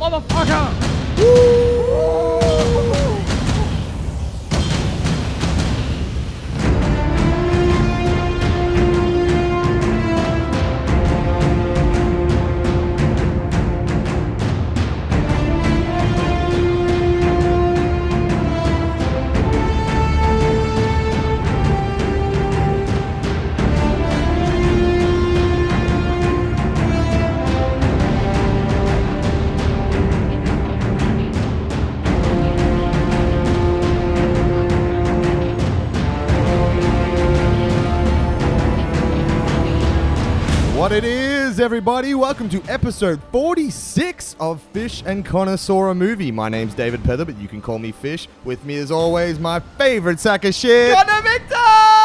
motherfucker! What it is, everybody. Welcome to episode 46 of Fish and Connoisseur a Movie. My name's David Pether, but you can call me Fish. With me, as always, my favorite sack of shit. Connor Victor!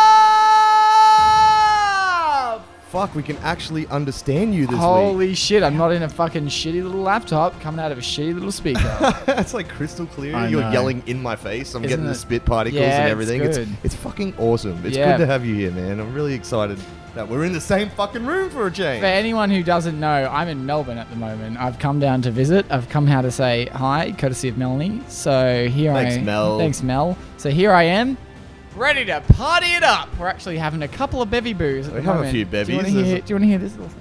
Fuck, we can actually understand you this week. Holy shit, I'm not in a fucking shitty little laptop coming out of a shitty little speaker. It's like crystal clear. I You're know. yelling in my face. I'm getting the it? spit particles Yeah, and everything. it's good. It's fucking awesome. It's Yeah. good to have you here, man. I'm really excited that we're in the same fucking room for a change. For anyone who doesn't know, I'm in Melbourne at the moment. I've come down to visit. I've come here to say hi, courtesy of Melanie. So here Thanks, Mel. Thanks, Mel. So here I am, ready to party it up. We're actually having a couple of bevy boos at We the have a moment. few Do you bevies. want to hear this little thing?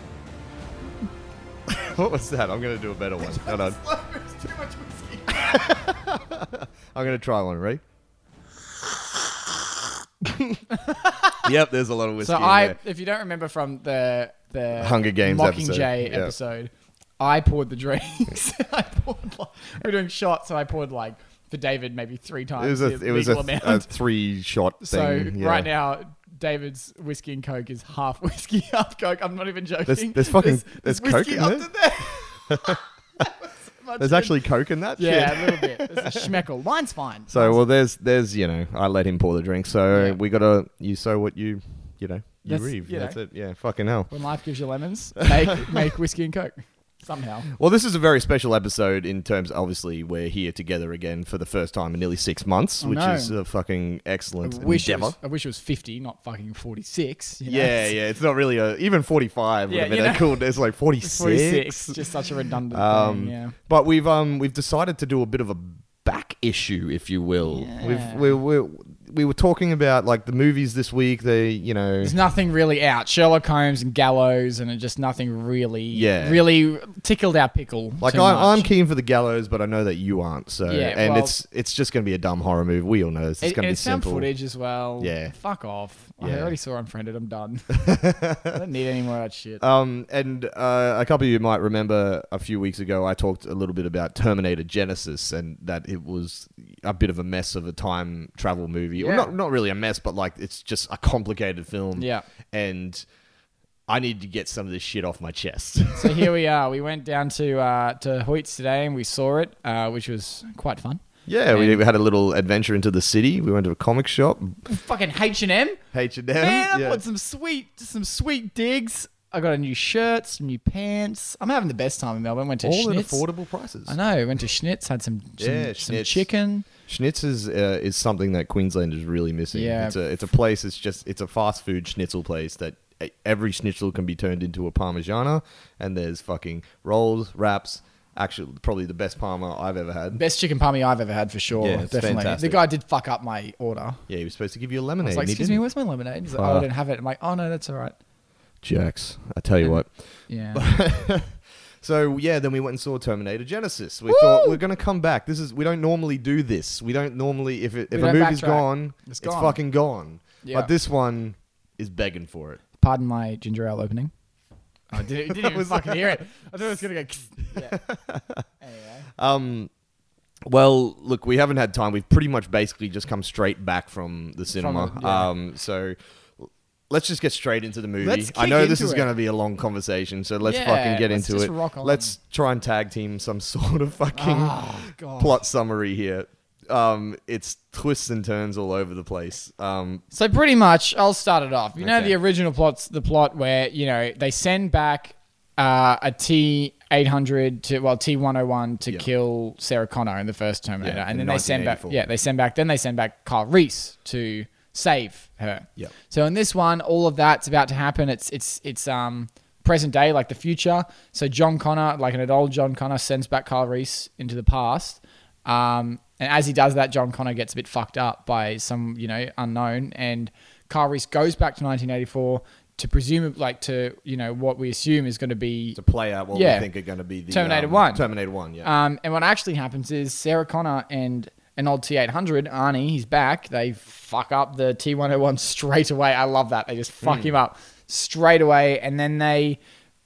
What was that? I'm going to do a better one. Hold on. It's too much whiskey. I'm going to try one, right? Yep, there's a lot of whiskey So in there. if you don't remember from the Hunger Games Mockingjay episode, yeah. episode, I poured the drinks. We're doing shots, so I poured for David maybe 3 times. It was the a legal amount. 3-shot thing. So yeah. right now, David's whiskey and coke is half whiskey, half coke. I'm not even joking. There's fucking there's coke whiskey in up there? to there. There's actually coke in that. yeah, Shit. a little bit. There's a schmeckle. Wine's fine. So well, there's I let him pour the drink. So Yeah. we gotta you sow what you That's- reap. you That's know. it. Yeah, fucking hell. When life gives you lemons, make whiskey and coke somehow. Well, this is a very special episode in terms. Obviously, we're here together again for the first time in nearly 6 months, which know. is a fucking excellent I wish endeavor. it was 50, not fucking 46. you know? Yeah, it's not really even 45 would Yeah, have been you know. cool. There's like 46. 46. Just such a redundant thing, yeah. But we've decided to do a bit of a back issue, if you will. Yeah. We were talking about like the movies this week. There's nothing really out. Sherlock Holmes and Gallows, and just nothing really, Yeah. really tickled our pickle. like too I'm much. keen for the Gallows, but I know that you aren't. So Yeah, and well- it's just gonna be a dumb horror movie. We all know this. It's And gonna be it's found simple. footage as well. Yeah. Fuck off. I Yeah. already saw Unfriended. I'm done. I don't need any more of that shit. And a couple of you might remember a few weeks ago I talked a little bit about Terminator Genesis and that it was a bit of a mess of a time travel movie. Well, Yeah. not really a mess, but like it's just a complicated film. Yeah. And I need to get some of this shit off my chest. So here we are. We went down to Hoyts today and we saw it, which was quite fun. Yeah, we had a little adventure into the city. We went to a comic shop, Fucking H&M. H&M. Man, I yeah. bought some sweet digs. I got a new shirt, some new pants. I'm having the best time in Melbourne. Went to All at Schnitz. affordable prices. I know. Went to Schnitz. Had some Schnitz. chicken. Schnitz is something that Queensland is really missing. Yeah. It's a place. It's a fast food schnitzel place that every schnitzel can be turned into a parmigiana, and there's fucking rolls, wraps. Actually, probably the best parma I've ever had. Best chicken palmy I've ever had for sure. Yeah, it's Definitely. fantastic. The guy did fuck up my order. Yeah, he was supposed to give you a I lemonade. was like, and he excuse me, didn't. where's my lemonade? He's like, oh, I don't have it. I'm like, oh no, that's all right. Jerks. I tell you what. Yeah. So yeah, then we went and saw Terminator Genesis. We thought we're gonna come back. We don't normally do this. We don't normally if a don't movie's backtrack. gone, It's it's gone. fucking gone. Yeah. But this one is begging for it. Pardon my ginger ale opening. I didn't even fucking hear it. I thought it was going to go... Yeah. Anyway. Well, look, we haven't had time. We've pretty much basically just come straight back from the cinema. So let's just get straight into the movie. Let's I know kick this is into it. going to be a long conversation, so let's Yeah, fucking get let's into just it. rock on. Let's try and tag team some sort of fucking Oh, God. plot summary here. It's twists and turns all over the place. So pretty much, I'll start it off. You know, Okay. the original plot's the plot where, they send back a T-800 T-101 to kill Sarah Connor in the first Terminator. Yeah, and in then they send back 1984. they send back Carl Reese to save her. Yeah. So in this one, all of that's about to happen. It's present day, like the future. So John Connor, like an old John Connor, sends back Kyle Reese into the past. And as he does that, John Connor gets a bit fucked up by some, unknown. And Kyle Reese goes back to 1984 to presume, what we assume is going to be... To play out what we think are going to be the... Terminator 1. Terminator 1, yeah. And what actually happens is Sarah Connor and an old T-800, Arnie, he's back. They fuck up the T-101 straight away. I love that. They just fuck him up straight away. And then they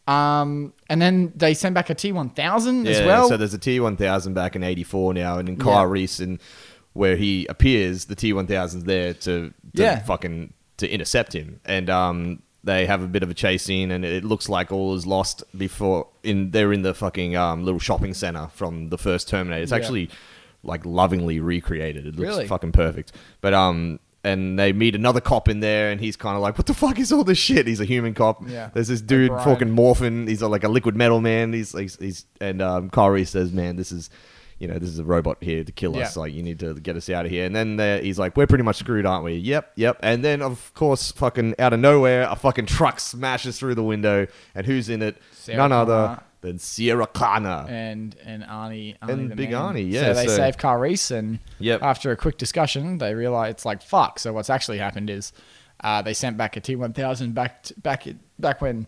send back a T-1000 as well. So there's a T-1000 back in 84 now. And in Kyle Reese, where he appears, the T-1000's there to intercept him. And they have a bit of a chase scene, and it looks like all is lost before... They're in the fucking little shopping center from the first Terminator. It's actually... like lovingly recreated. It looks really fucking perfect. But and they meet another cop in there, and he's kind of like, "What the fuck is all this shit?" He's a human cop. Yeah. There's this dude fucking morphing. He's like a liquid metal man. He's Kyle Reese says, "Man, this is a robot here to kill us. Like, you need to get us out of here." And then he's like, "We're pretty much screwed, aren't we?" Yep. And then of course, fucking out of nowhere, a fucking truck smashes through the window, and who's in it? None other than Sarah Connor and Arnie and Big man. Arnie. Yeah, so they save Kyle Reese, and after a quick discussion, they realize it's like fuck. So what's actually happened is they sent back a T-1000 back when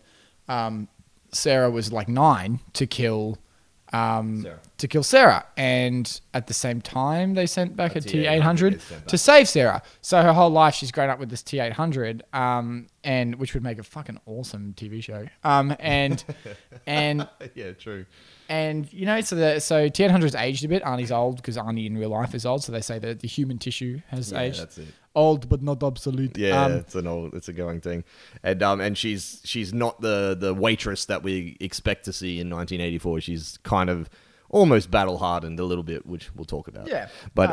Sarah was like 9 to kill Sarah, and at the same time they sent back a T-800 to save Sarah. So her whole life she's grown up with this T-800, and which would make a fucking awesome TV show. And yeah, true. And so T-800's aged a bit. Arnie's old because Arnie in real life is old. So they say that the human tissue has aged. That's it. Old but not obsolete. Yeah, it's a going thing, and she's not the waitress that we expect to see in 1984. She's kind of almost battle hardened a little bit, which we'll talk about. Yeah, but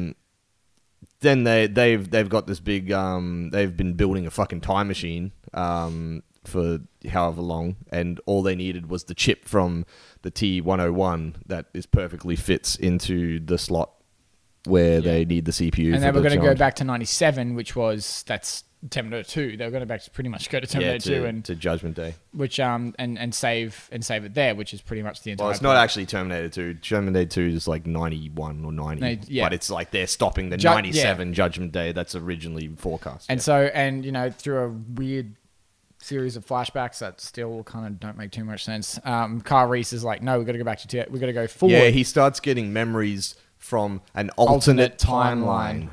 then they've got this big they've been building a fucking time machine for however long, and all they needed was the chip from the T-101 that is perfectly fits into the slot where they need the CPU. And they were going to go back to 97, that's Terminator 2. They were going to pretty much go to Terminator 2 and to Judgment Day, which and save it there, which is pretty much the entire. Well, it's not actually Terminator 2. Terminator 2 is like 91 or 90, but it's like they're stopping the 97 Judgment Day that's originally forecast. And through a weird series of flashbacks that still kind of don't make too much sense. Kyle Reese is like, no, we've got to go back to we've got to go forward. Yeah, he starts getting memories from an alternate timeline.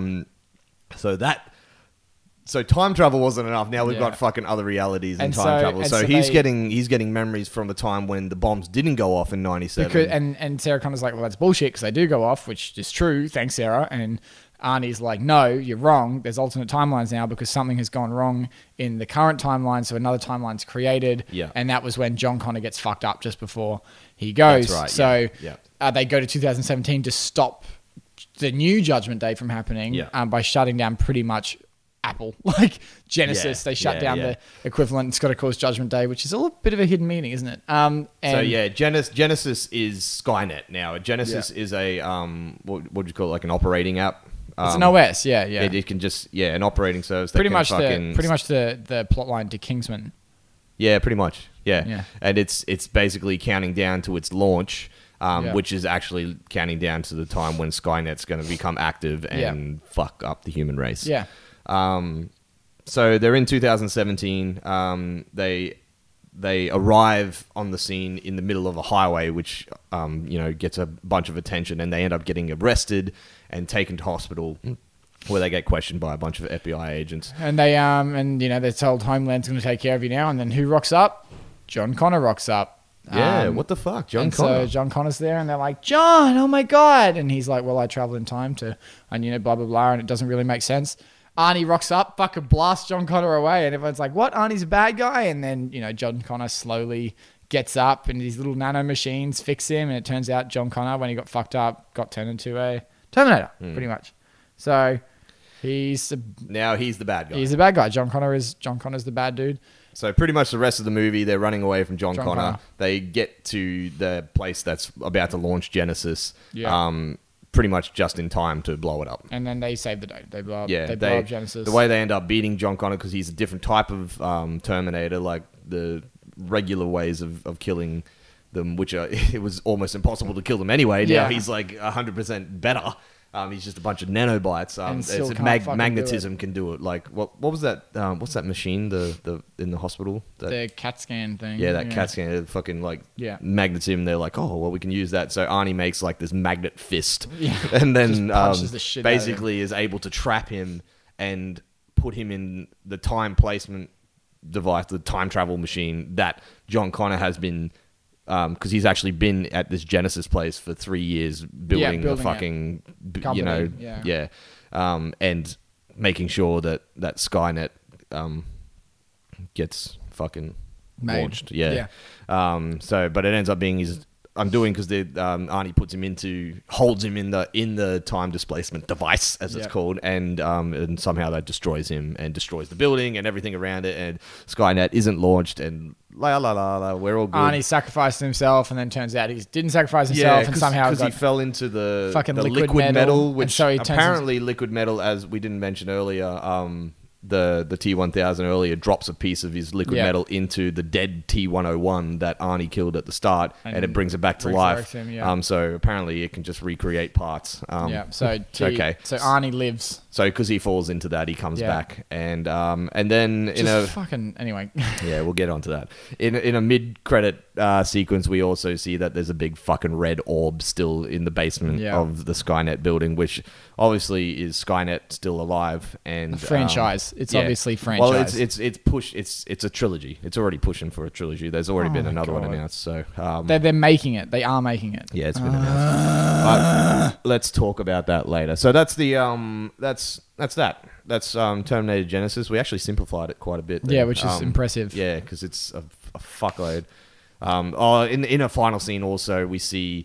So time travel wasn't enough. Now we've got fucking other realities and time travel. So he's getting memories from a time when the bombs didn't go off in 97. And Sarah Connor's like, well, that's bullshit because they do go off, which is true. Thanks, Sarah. And Arnie's like, no, you're wrong. There's alternate timelines now because something has gone wrong in the current timeline. So another timeline's created. Yeah. And that was when John Connor gets fucked up just before he goes. That's right. So they go to 2017 to stop the new Judgment Day from happening by shutting down pretty much Apple, like Genesis. They shut down the equivalent. It's got to cause Judgment Day, which is a little bit of a hidden meaning, isn't it? Genesis is Skynet now. Genesis is a what would you call it? Like an operating app. It's an OS, yeah. It can just an operating service. Pretty much the plot line to Kingsman. Yeah, pretty much. Yeah. And it's basically counting down to its launch, which is actually counting down to the time when Skynet's going to become active and fuck up the human race. Yeah. So they're in 2017. They arrive on the scene in the middle of a highway, which gets a bunch of attention, and they end up getting arrested and taken to hospital, where they get questioned by a bunch of FBI agents. And they they're told Homeland's going to take care of you now. And then who rocks up? John Connor rocks up. Yeah, what the fuck, John Connor? So John Connor's there, and they're like, John, oh my god! And he's like, well, I traveled in time and blah blah blah, and it doesn't really make sense. Arnie rocks up, fucking blasts John Connor away, and everyone's like, what? Arnie's a bad guy? And then, John Connor slowly gets up, and these little nano machines fix him, and it turns out John Connor, when he got fucked up, got turned into a Terminator, pretty much. So now he's the bad guy. He's the bad guy. John Connor's the bad dude. So pretty much the rest of the movie, they're running away from John Connor. They get to the place that's about to launch Genesis. Yeah. Pretty much just in time to blow it up. And then they save the day. They blow up Genesis. The way they end up beating John Connor, because he's a different type of Terminator, like regular ways of killing them, which it was almost impossible to kill them anyway. Now Yeah. he's like 100% better. He's just a bunch of nanobites. And still It's can't fucking magnetism can do it. Like what was that? What's that machine? The in the hospital. The CAT scan thing. Yeah, that CAT scan, fucking like Yeah. magnetism. They're like, oh, well, we can use that. So Arnie makes like this magnet fist, Yeah. and then Just punches the shit out of him. basically is able to trap him and put him in the time placement device, the time travel machine that John Connor has been. Because he's actually been at this Genesis place for 3 years building the building fucking, Company, and making sure that Skynet gets fucking Made. launched. Yeah. But it ends up being his undoing because Arnie holds him in the time displacement device, as it's Yep. called, and somehow that destroys him and destroys the building and everything around it, and Skynet isn't launched, and we're all good. Arnie sacrificed himself, and then turns out he didn't sacrifice himself, and somehow because he fell into the fucking the liquid metal, and which so he turns apparently liquid metal, as we didn't mention earlier, the T-1000 earlier drops a piece of his liquid Yeah. metal into the dead T-101 that Arnie killed at the start, and it brings it back to life. resurrects him, yeah. So apparently it can just recreate parts. So it's okay. So Arnie lives. So because he falls into that, he comes Yeah. back, and then Anyway. yeah, we'll get onto that. In a mid-credit sequence, we also see that there's a big fucking red orb still in the basement Yeah. of the Skynet building, which obviously is Skynet still alive and Franchise. It's obviously franchise. Well, it's a trilogy. It's already pushing for a trilogy. There's already been my another one God. announced. So They're making it. They are making it. yeah, it's been announced. Let's talk about that later. So that's the that's Terminator Genesis. We actually simplified it quite a bit there. Yeah, which is impressive. Yeah, because it's a fuckload. In a final scene also we see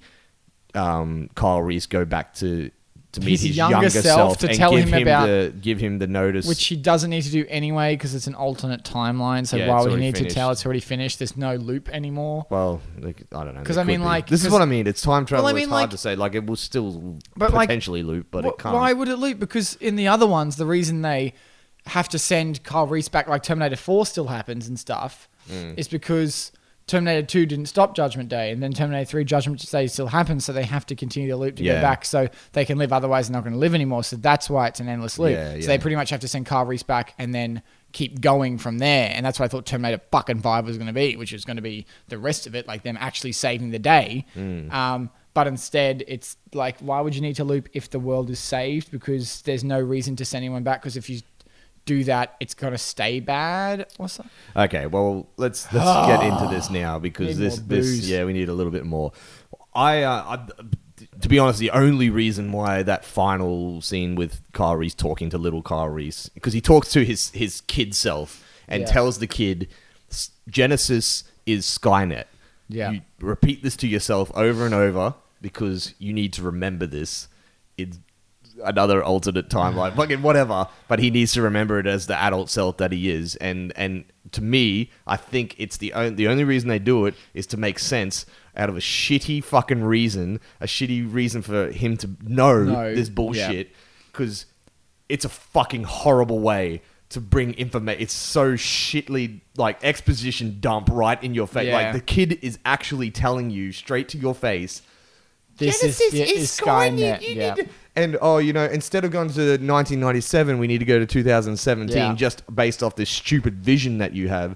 Kyle Reese go back to meet his younger self to and tell give him about give him the notice, which he doesn't need to do anyway because it's an alternate timeline. So Yeah, why it's would he already need finished. to tell? It's already finished. There's no loop anymore. well, like, I don't know. 'Cause there I mean, could be. like- this is 'cause- what I mean. It's time travel. Well, I mean, it's hard like- to say. Like it will still But, like, potentially loop, but it can't. Why would it loop? Because in the other ones, the reason they have to send Kyle Reese back, like Terminator 4 still happens and stuff, is because Terminator 2 didn't stop Judgment Day, and then Terminator 3 Judgment Day still happens, so they have to continue the loop to Yeah. go back so they can live, otherwise they're not going to live anymore. So that's why it's an endless loop. Yeah, So yeah. they pretty much have to send Kyle Reese back and then keep going from there. And that's what I thought Terminator fucking 5 was going to be, which is going to be the rest of it, like them actually saving the day. But instead, it's like, why would you need to loop if the world is saved? Because there's no reason to send anyone back, because if you do that, it's going to stay bad or something. Okay, well, let's get into this now because Need more booze. we need a little bit more. I to be honest, the only reason why that final scene with Kyle Reese talking to little Kyle Reese, because he talks to his kid self and Yeah. tells the kid, Genesis is Skynet. Yeah. You repeat this to yourself over and over because you need to remember this. It's another alternate timeline, fucking whatever. But he needs to remember it as the adult self that he is. And to me, I think it's the only reason they do it is to make sense out of a shitty fucking reason, a shitty reason for him to know No, this bullshit, because it's a fucking horrible way to bring information. It's so shitly, like, exposition dump right in your face. Yeah. Like, the kid is actually telling you straight to your face, This is Skynet. You Yeah. need to- And, instead of going to 1997, we need to go to 2017 Yeah. just based off this stupid vision that you have.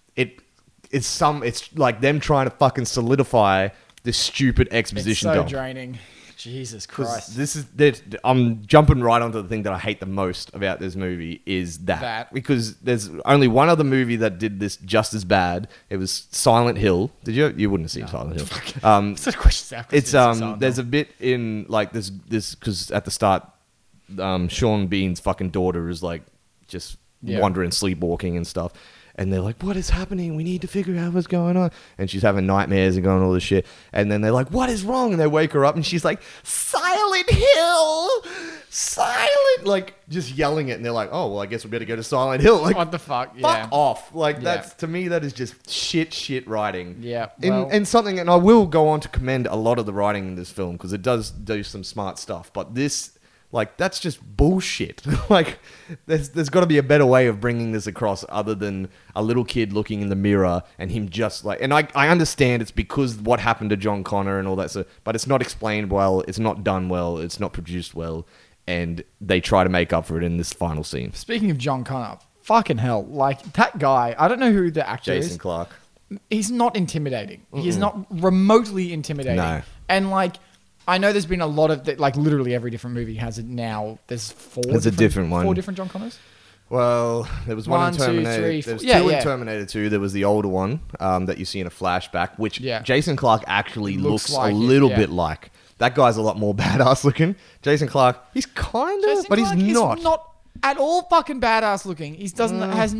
It's like them trying to fucking solidify this stupid It's exposition so dump. draining. Jesus 'Cause Christ. I'm jumping right onto the thing that I hate the most about this movie is that. Because there's only one other movie that did this just as bad. It was Silent Hill. Did you? You wouldn't have seen Silent Hill. Such questions after It's this, so there's a bit in like this because at the start, Sean Bean's fucking daughter is like just wandering, sleepwalking and stuff. And they're like, what is happening? We need to figure out what's going on. And she's having nightmares and going all this shit. And then they're like, what is wrong? And they wake her up and she's like, Silent Hill! Silent! Like, just yelling it. And they're like, oh, well, I guess we better go to Silent Hill. Like, what the fuck? Yeah. fuck off. Like, Yeah. that's, to me, that is just shit writing. Yeah, well- And something, and I will go on to commend a lot of the writing in this film because it does do some smart stuff. But this Like, that's just bullshit. Like, there's got to be a better way of bringing this across other than a little kid looking in the mirror and him just like... And I understand it's because what happened to John Connor and all that stuff, but it's not explained well, it's not done well, it's not produced well, and they try to make up for it in this final scene. Speaking of John Connor, fucking hell. Like, that guy, I don't know who the actor is. Jason Clarke. He's not intimidating. He's not remotely intimidating. No. And, like... I know there's been a lot of, like, literally every different movie has it now. There's four different John Connors? Well, there was one in Terminator. 2, 3, 4. There's two in Terminator 2. There was the older one that you see in a flashback, which Jason Clarke actually looks like a little bit like. That guy's a lot more badass looking. Jason Clarke, he's kind of, but he's not. He's not at all fucking badass looking. He does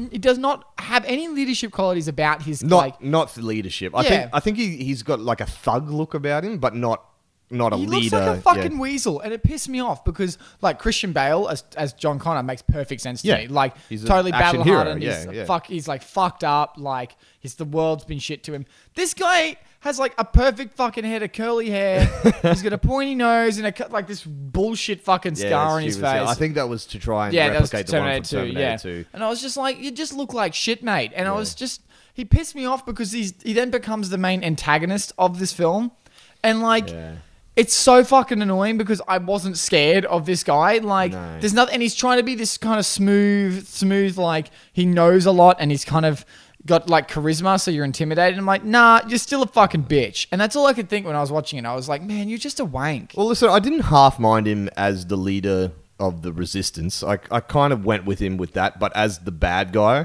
not have any leadership qualities about his, not for leadership. I think he's got like a thug look about him, but not a leader. He looks like a fucking weasel, and it pissed me off because, like, Christian Bale as John Connor makes perfect sense to me. Like, he's totally battle hardened. He's like fucked up. Like, the world's been shit to him. This guy has like a perfect fucking head of curly hair. He's got a pointy nose and like this bullshit fucking scar on his face. I think that was to try and replicate the one from Terminator 2. And I was just like, you just look like shit, mate. And I was just, he pissed me off because he then becomes the main antagonist of this film, and like. Yeah. It's so fucking annoying because I wasn't scared of this guy. Like, there's nothing, and he's trying to be this kind of smooth, like, he knows a lot and he's kind of got, like, charisma, so you're intimidated. I'm like, nah, you're still a fucking bitch. And that's all I could think when I was watching it. I was like, man, you're just a wank. Well, listen, I didn't half mind him as the leader of the resistance. I kind of went with him with that, but as the bad guy,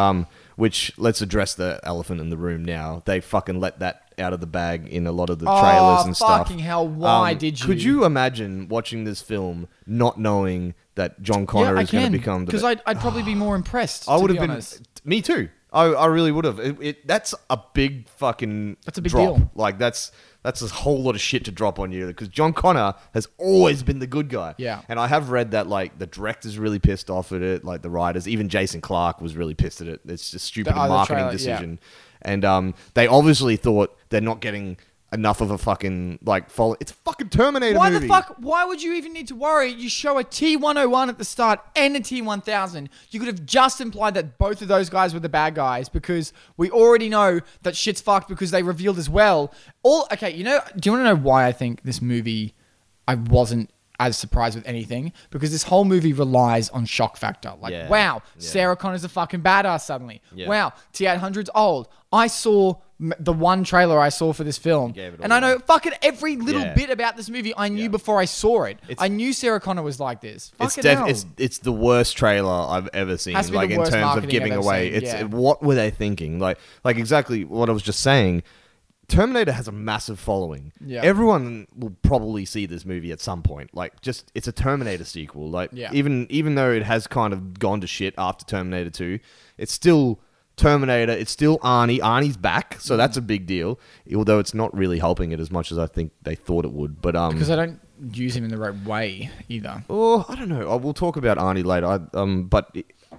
which, let's address the elephant in the room now. They fucking let that out of the bag in a lot of the trailers and stuff. Fucking hell, why did you? Could you imagine watching this film not knowing that John Connor is going to become the... Because I'd probably be more impressed, I would have been honest. Me too. I really would have. That's a big fucking That's a big drop. deal. Like, that's a whole lot of shit to drop on you because John Connor has always been the good guy. Yeah. And I have read that, like, the director's really pissed off at it, like the writers, even Jason Clarke was really pissed at it. It's just stupid marketing decision. Yeah. And they obviously thought they're not getting enough of a fucking, like, follow. It's a fucking Terminator movie. Why the fuck? Why would you even need to worry? You show a T-101 at the start and a T-1000. You could have just implied that both of those guys were the bad guys because we already know that shit's fucked because they revealed as well. Okay, do you want to know why I think this movie, I wasn't as surprised with anything? Because this whole movie relies on shock factor. Like, wow, Sarah Connor's a fucking badass suddenly. Yeah. Wow, T-800's old. I saw the one trailer I saw for this film, and I know fucking every little bit about this movie I knew before I saw it. I knew Sarah Connor was like this. It's the worst trailer I've ever seen. Like, in terms of giving away, what were they thinking? Like exactly what I was just saying. Terminator has a massive following. Yeah. Everyone will probably see this movie at some point. Like, just, it's a Terminator sequel. Like, even though it has kind of gone to shit after Terminator 2, it's still Terminator. It's still Arnie. Arnie's back, so that's a big deal. Although it's not really helping it as much as I think they thought it would. But because I don't use him in the right way either. Oh, I don't know. We'll talk about Arnie later. But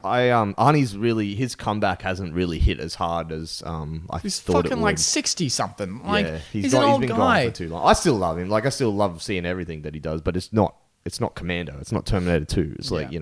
Arnie's really, his comeback hasn't really hit as hard as I thought it would. He's fucking like 60 something. Like, he's an old old been guy. Gone for too long. I still love him. Like, I still love seeing everything that he does. But it's not Commando. It's not Terminator 2. It's like,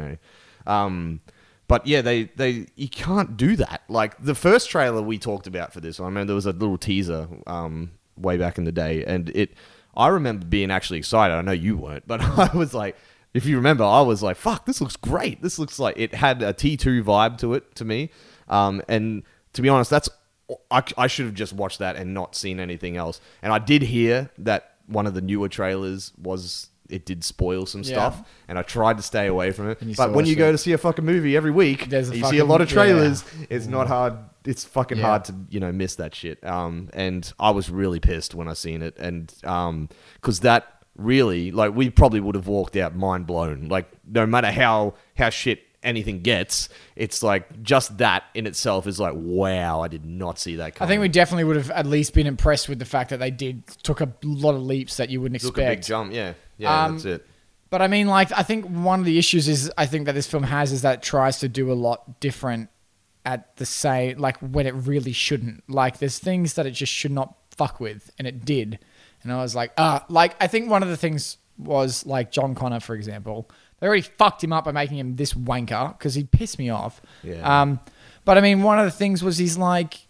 But yeah, you can't do that. Like, the first trailer we talked about for this, I remember there was a little teaser way back in the day, and I remember being actually excited. I know you weren't, but I was like, if you remember, I was like, fuck, this looks great. This looks like it had a T2 vibe to it, to me. And to be honest, I should have just watched that and not seen anything else. And I did hear that one of the newer trailers it did spoil some stuff, and I tried to stay away from it. But when you go to see a fucking movie every week, you see a lot of trailers. It's not hard. It's fucking hard to miss that shit. And I was really pissed when I seen it, and because that really, like, we probably would have walked out mind blown. Like, no matter how shit anything gets, it's like just that in itself is like, wow, I did not see that coming. I think we definitely would have at least been impressed with the fact that they took a lot of leaps that you wouldn't expect. Took a big jump, that's it. But I mean, like, I think one of the issues is I think that this film has is that it tries to do a lot different at the same, like, when it really shouldn't. Like, there's things that it just should not fuck with, and it did. And I was like, I think one of the things was like John Connor, for example. They already fucked him up by making him this wanker because he pissed me off. Yeah. But I mean, one of the things was he's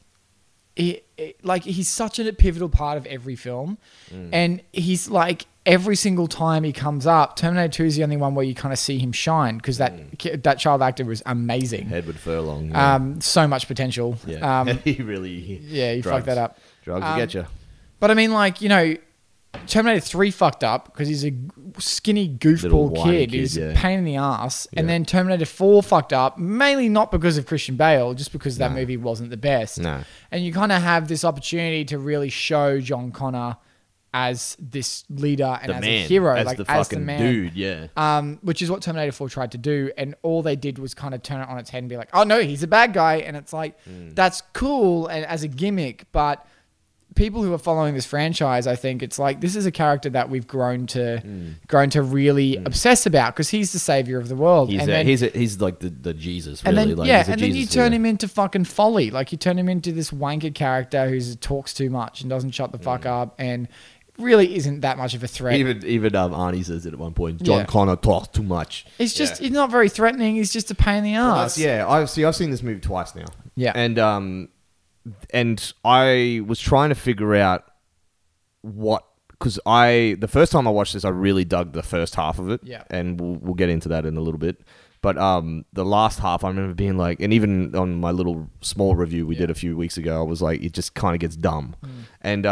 such a pivotal part of every film, and he's like every single time he comes up. Terminator 2 is the only one where you kind of see him shine because that child actor was amazing. Edward Furlong. Yeah. So much potential. Yeah. He really. He fucked that up. Drugs will get you. But I mean, like, you know, Terminator 3 fucked up because he's a skinny goofball kid. He's a pain in the ass. Yeah. And then Terminator 4 fucked up, mainly not because of Christian Bale, just because that movie wasn't the best. No. And you kind of have this opportunity to really show John Connor as this leader and as a hero. As the fucking dude, yeah. Which is what Terminator 4 tried to do. And all they did was kind of turn it on its head and be like, oh, no, he's a bad guy. And it's like, that's cool and as a gimmick, but people who are following this franchise, I think it's like this is a character that we've grown to really obsess about because he's the savior of the world. He's like the Jesus, really. And then, then you turn him into fucking folly. Like you turn him into this wanker character who talks too much and doesn't shut the fuck up and really isn't that much of a threat. Even Arnie says it at one point. John Connor talks too much. It's just he's not very threatening. He's just a pain in the ass. I've seen this movie twice now. Yeah, and I was trying to figure out because the first time I watched this, I really dug the first half of it. Yeah. And we'll get into that in a little bit. But the last half, I remember being like, and even on my little small review we did a few weeks ago, I was like, it just kind of gets dumb. And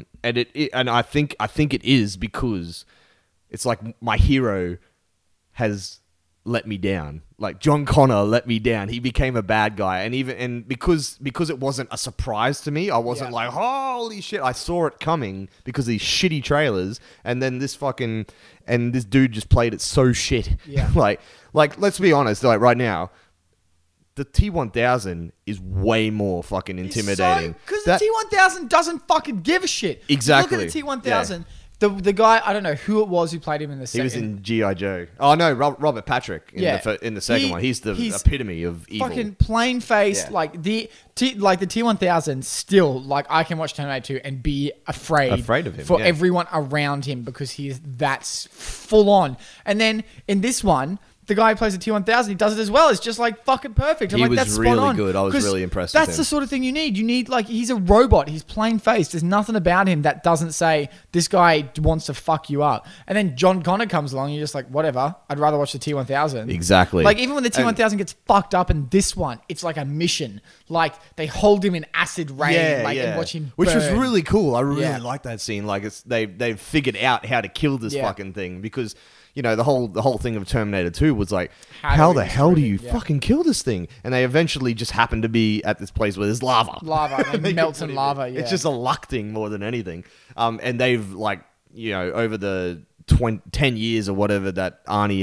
I think it is because it's like my hero has let me down. Like John Connor let me down. He became a bad guy, and because it wasn't a surprise to me, I wasn't like, holy shit. I saw it coming because of these shitty trailers, and then this dude just played it so shit. Yeah. like let's be honest. Like right now, the T-1000 is way more fucking intimidating. Because the T-1000 doesn't fucking give a shit. Exactly. Look at the T-1000. Yeah. The guy, I don't know who it was who played him in the second. He was in G.I. Joe. Oh, no, Robert Patrick in the second one. He's the epitome of evil. Fucking plain face. Like the T-1000 still, like I can watch Terminator 2 and be afraid of him for everyone around him because he is that full on. And then in this one, the guy who plays the T-1000, he does it as well. It's just like fucking perfect. I'm like, that's spot on. He was really good. I was really impressed with him. That's the sort of thing you need. You need, like, he's a robot. He's plain faced. There's nothing about him that doesn't say, this guy wants to fuck you up. And then John Connor comes along and you're just like, whatever. I'd rather watch the T-1000. Exactly. Like, even when the T-1000 gets fucked up in this one, it's like a mission. Like, they hold him in acid rain and watch him burn. Which was really cool. I really like that scene. Like, they've figured out how to kill this fucking thing because... You know, the whole thing of Terminator 2 was like, how the hell do you fucking kill this thing? And they eventually just happen to be at this place where there's lava. It melts in lava, yeah. It's just a luck thing more than anything. And they've, like, you know, over the 10 years or whatever that Arnie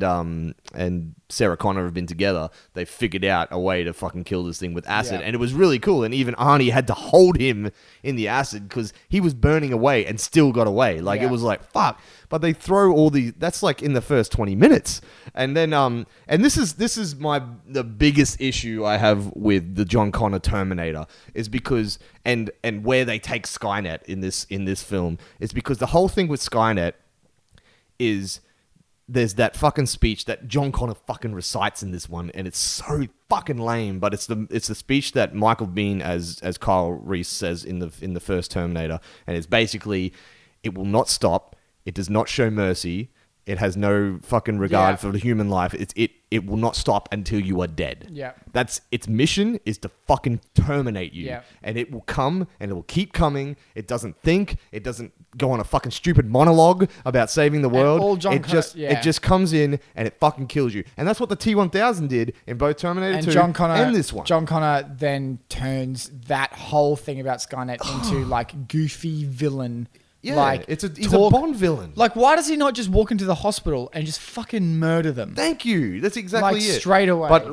and Sarah Connor have been together, they figured out a way to fucking kill this thing with acid. And it was really cool. And even Arnie had to hold him in the acid because he was burning away and still got away. Like, it was like, fuck. But they throw all these... That's like in the first 20 minutes. And then... and this is the biggest issue I have with the John Connor Terminator is because... And where they take Skynet in this film is because the whole thing with Skynet is... There's that fucking speech that John Connor fucking recites in this one, and it's so fucking lame. But it's the speech that Michael Biehn as Kyle Reese says in the first Terminator, and it's basically, it will not stop. It does not show mercy. It has no fucking regard for the human life. It will not stop until you are dead. Yeah. That's its mission is to fucking terminate you. Yeah. And it will come and it will keep coming. It doesn't think. It doesn't go on a fucking stupid monologue about saving the world. It just comes in and it fucking kills you. And that's what the T-1000 did in both Terminator 2 and this one. John Connor then turns that whole thing about Skynet into like goofy villain. Yeah, like he's a Bond villain. Like, why does he not just walk into the hospital and just fucking murder them? Thank you. That's exactly it. Straight away. But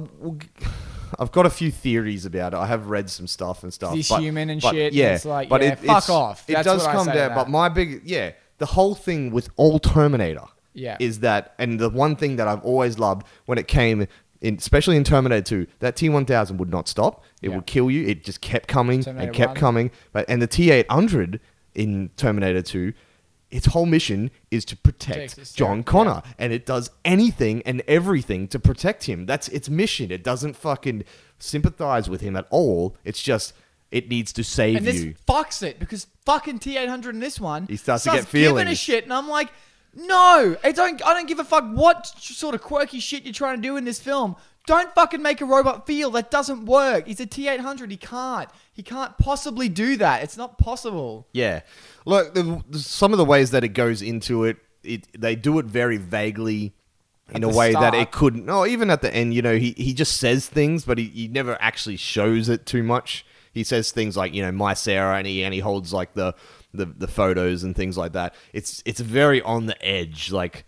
I've got a few theories about it. I have read some stuff and stuff. He's human and shit. Yeah, it's like, fuck off. It does come down. But my the whole thing with all Terminator is that, and the one thing that I've always loved when it came... especially in Terminator 2, that T-1000 would not stop. It would kill you. It just kept coming and kept coming. And the T-800 in Terminator 2, its whole mission is to protect Protect John Connor, and it does anything and everything to protect him. That's its mission. It doesn't fucking sympathize with him at all. It's just it needs to save And this you. fucks it because fucking T-800 in this one, He starts to get giving a feelings. shit, and I'm like, no, I don't give a fuck what sort of quirky shit you're trying to do in this film. Don't fucking make a robot feel. That doesn't work. He's a T-800. He can't possibly do that. It's not possible. Yeah. Look, some of the ways that it goes into it, they do it very vaguely in At a the way that start. it couldn't. No, even at the end, he just says things, but he never actually shows it too much. He says things like, my Sarah, and he holds like the photos and things like that. It's very on the edge. Like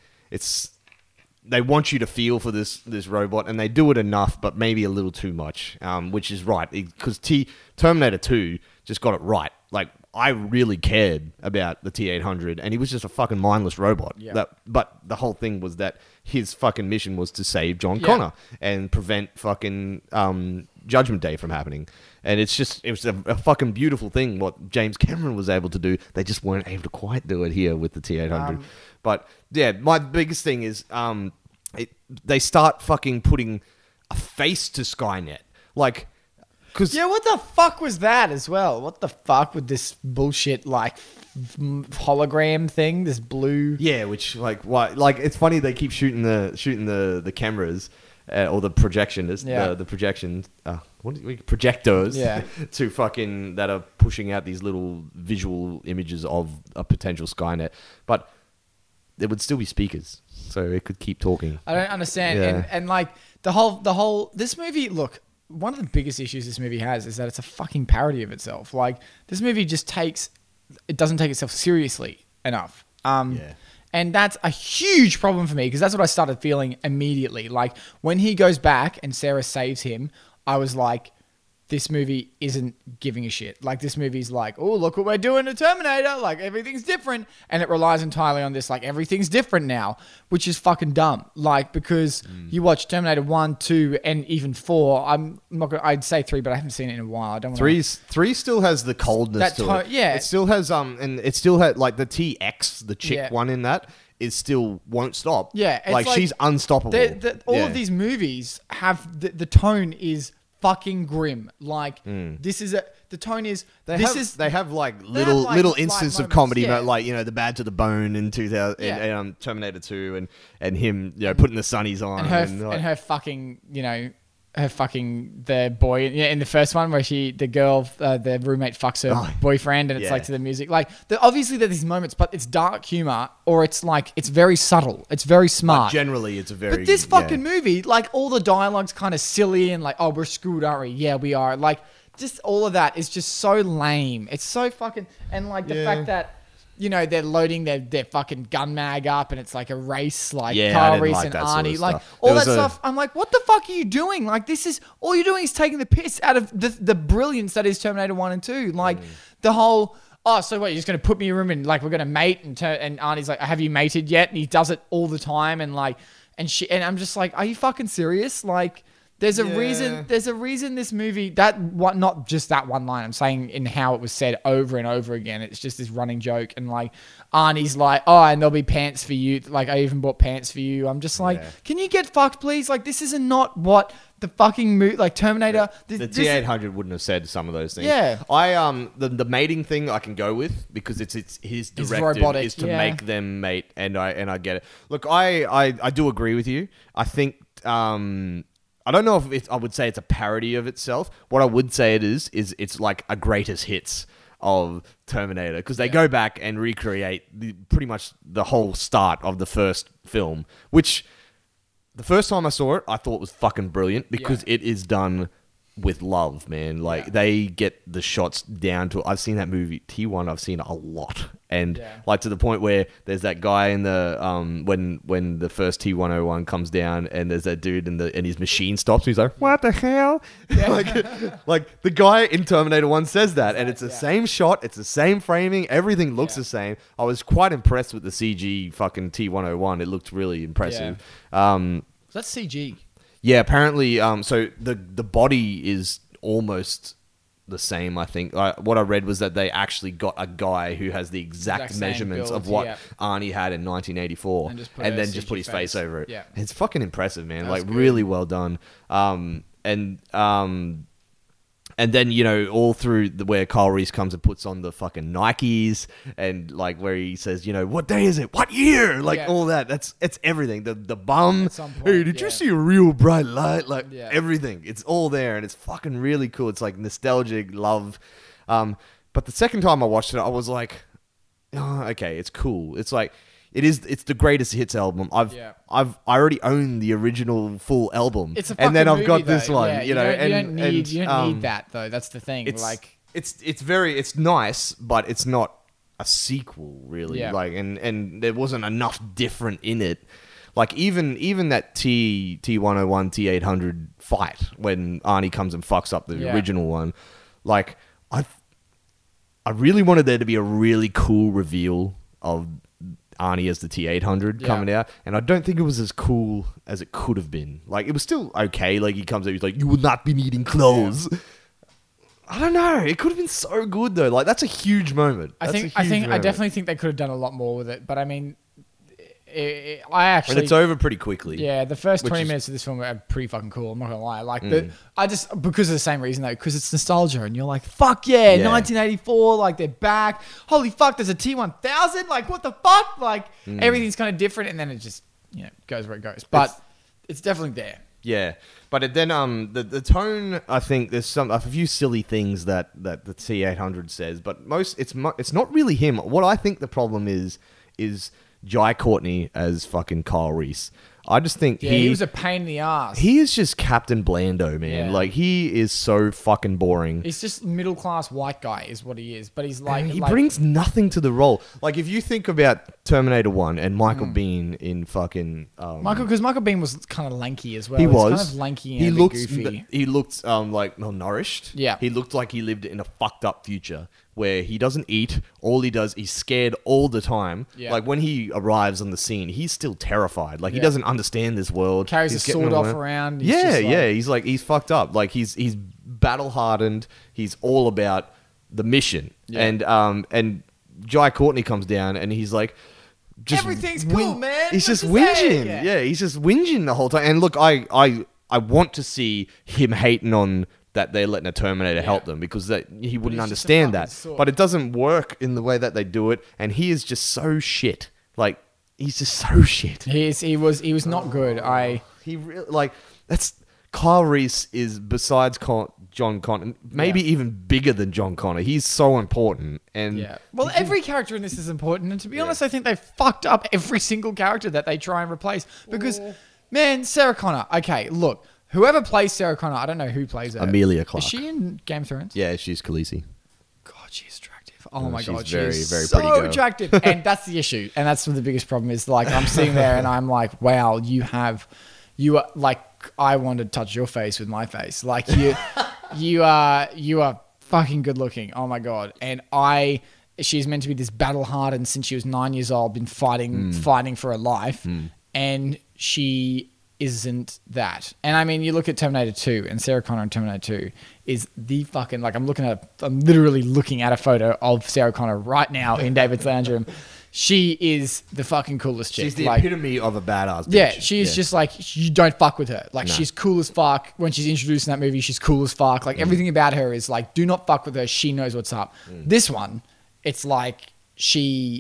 they want you to feel for this robot, and they do it enough, but maybe a little too much, which is right, because Terminator 2 just got it right. Like, I really cared about the T-800, and he was just a fucking mindless robot. Yeah. But the whole thing was that his fucking mission was to save John Connor and prevent fucking Judgment Day from happening. And it was a fucking beautiful thing what James Cameron was able to do. They just weren't able to quite do it here with the T-800. But yeah, my biggest thing is they start fucking putting a face to Skynet. Like, Yeah, what the fuck was that as well? What the fuck with this bullshit like hologram thing? This blue. yeah, which it's funny they keep shooting the cameras or the projectionists, the projections. Projectors, to fucking that are pushing out these little visual images of a potential Skynet, but there would still be speakers, so it could keep talking. I don't understand. Yeah. And like the whole this movie, look, one of the biggest issues this movie has is that it's a fucking parody of itself. Like, this movie just doesn't take itself seriously enough. And that's a huge problem for me, because that's what I started feeling immediately. Like, when he goes back and Sarah saves him, I was like, this movie isn't giving a shit. Like, this movie's like, oh, look what we're doing to Terminator. Like, everything's different. And it relies entirely on this, like, everything's different now, which is fucking dumb. Like, because you watch Terminator 1, 2, and even 4. I'd say 3, but I haven't seen it in a while. I don't want to. 3 still has the coldness to it. Yeah. It still has, and it still had, like, the TX, the chick one in that, is still won't stop. Yeah. It's like, she's unstoppable. All of these movies have, the tone is fucking grim. Like, this is the tone is They have like they little have, like, little light instances of moments, comedy, yeah. but like the Bad to the Bone in 2000, in Terminator 2, and him putting the sunnies on, and her fucking the boy in the first one where the girl the roommate fucks her boyfriend, and it's like to the music. Like, obviously there are these moments, but it's dark humor, or it's like it's very subtle, it's very smart. But generally it's a very. But this fucking movie, like, all the dialogue's kind of silly and like, oh, we're screwed, aren't we? Yeah, we are. Like, just all of that is just so lame. It's so fucking, and like the fact that, they're loading their fucking gun mag up, and it's like a race, like Kyle Reese and Arnie, like all that stuff. I'm like, what the fuck are you doing? Like, this is all you're doing is taking the piss out of the brilliance that is Terminator 1 and 2. Like, the whole, oh, so what, you're just going to put me in a room and like we're going to mate, and Arnie's like, have you mated yet? And he does it all the time, and like, and I'm just like, are you fucking serious? Like, there's a reason this movie, not just that one line, I'm saying in how it was said over and over again. It's just this running joke. And like, Arnie's like, oh, and there'll be pants for you. Like, I even bought pants for you. I'm just like, can you get fucked, please? Like, this is not what the fucking movie, like Terminator. The T-800 wouldn't have said some of those things. Yeah. The mating thing I can go with, because it's his directive robotic, is to make them mate, and I get it. Look, I do agree with you. I think, I don't know if I would say it's a parody of itself. What I would say it is it's like a greatest hits of Terminator, because they go back and recreate pretty much the whole start of the first film, which the first time I saw it, I thought was fucking brilliant, because it is done with love, man. Like, they get the shots down to, I've seen that movie T1, I've seen it a lot, and like to the point where there's that guy in the when the first T101 comes down, and there's that dude and his machine stops, and he's like, what the hell? like the guy in Terminator 1 says that, and it's the same shot, it's the same framing, everything looks the same. I was quite impressed with the CG fucking T101. It looked really impressive. So that's CG. Yeah, apparently, so the body is almost the same. I think what I read was that they actually got a guy who has the exact same measurements build, of what yeah. Arnie had in 1984, and then just put his face over it. Yeah. It's fucking impressive, man. That's like good. really well done. And then, you know, all through where Kyle Reese comes and puts on the fucking Nikes, and like where he says, you know, what day is it? What year? Like Yeah. all that. It's everything. The bum. At some point, Hey, did yeah. you see a real bright light? Like Yeah. everything. It's all there, and it's fucking really cool. It's like nostalgic love. But the second time I watched it, I was like, oh, okay, it's cool. It's like it's the greatest hits album. I already own the original full album. It's a fucking and then I've movie, got this though. one, Yeah, you know, you don't need that though. That's the thing. It's nice, but it's not a sequel really. Yeah. Like and there wasn't enough different in it. Like even that T101 T800 fight when Arnie comes and fucks up the original one, like I really wanted there to be a really cool reveal of Arnie as the T800 coming out, and I don't think it was as cool as it could have been. Like, it was still okay. Like, he comes out, he's like, "You will not be needing clothes." Yeah. I don't know. It could have been so good though. Like, that's a huge moment. I definitely think they could have done a lot more with it. But I mean, I actually, and it's over pretty quickly. Yeah, the first 20 minutes of this film are pretty fucking cool. I'm not gonna lie. Like I just because of the same reason though, because it's nostalgia, and you're like, fuck yeah, 1984, like they're back. Holy fuck, there's a T1000. Like what the fuck? Like everything's kind of different, and then it just goes where it goes. But it's definitely there. Yeah, but then the tone, I think there's a few silly things that the T800 says, but it's not really him. What I think the problem is Jai Courtney as fucking Kyle Reese. I just think he was a pain in the ass. He is just Captain Blando, man. Yeah. Like, he is so fucking boring. He's just middle class white guy is what he is. But he's like... And he brings nothing to the role. Like, if you think about Terminator 1 and Michael Biehn in fucking... Because Michael Biehn was kind of lanky as well. He was. Kind of lanky and goofy. He looked like malnourished. Yeah. He looked like he lived in a fucked up future where he doesn't eat. All he does, he's scared all the time. Yeah. Like, when he arrives on the scene, he's still terrified. Like, he doesn't understand this world. Carries He's a sword off around. He's He's fucked up. Like, he's battle hardened. He's all about the mission. Yeah. And Jai Courtney comes down and he's like, everything's cool, man. He's just whinging. Yeah, he's just whinging the whole time. And look, I want to see him hating on that they're letting a Terminator help them, because he wouldn't understand that. But it doesn't work in the way that they do it, and he is just so shit. Like, he's just so shit. He was not good. He really, like, that's Kyle Reese is, besides John Connor, maybe even bigger than John Connor. He's so important. And well, every character in this is important, and to be honest, I think they fucked up every single character that they try and replace. Because, man, Sarah Connor. Okay, look. Whoever plays Sarah Connor, I don't know who plays her. Emilia Clarke. Is she in Game of Thrones? Yeah, she's Khaleesi. God, she's attractive. Oh my God, very, she's very so pretty girl. attractive. And that's the issue. And that's the biggest problem is, like, I'm sitting there and I'm like, wow, you are like, I want to touch your face with my face. Like, you are fucking good looking. Oh my God. And she's meant to be this battle hardened since she was 9 years old, been fighting for her life. And she isn't that. And I mean, you look at Terminator 2 and Sarah Connor in Terminator 2 is the fucking, like, I'm literally looking at a photo of Sarah Connor right now in David's lounge room. She is the fucking coolest chick. She's the epitome of a badass bitch. Yeah, she's just like, you don't fuck with her. Like, she's cool as fuck. When she's introduced in that movie, she's cool as fuck. Like, everything about her is like, do not fuck with her. She knows what's up. This one, it's like she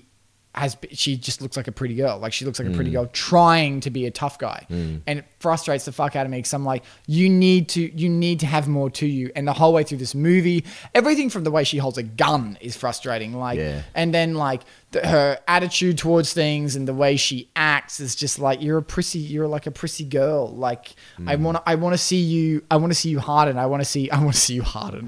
just looks like a pretty girl. Like, she looks like a pretty girl trying to be a tough guy. And it frustrates the fuck out of me, because I'm like, you need to have more to you. And the whole way through this movie, everything from the way she holds a gun is frustrating. Like, and then like her attitude towards things and the way she acts is just like, you're like a prissy girl. Like, I want to see you harden. I want to see you harden.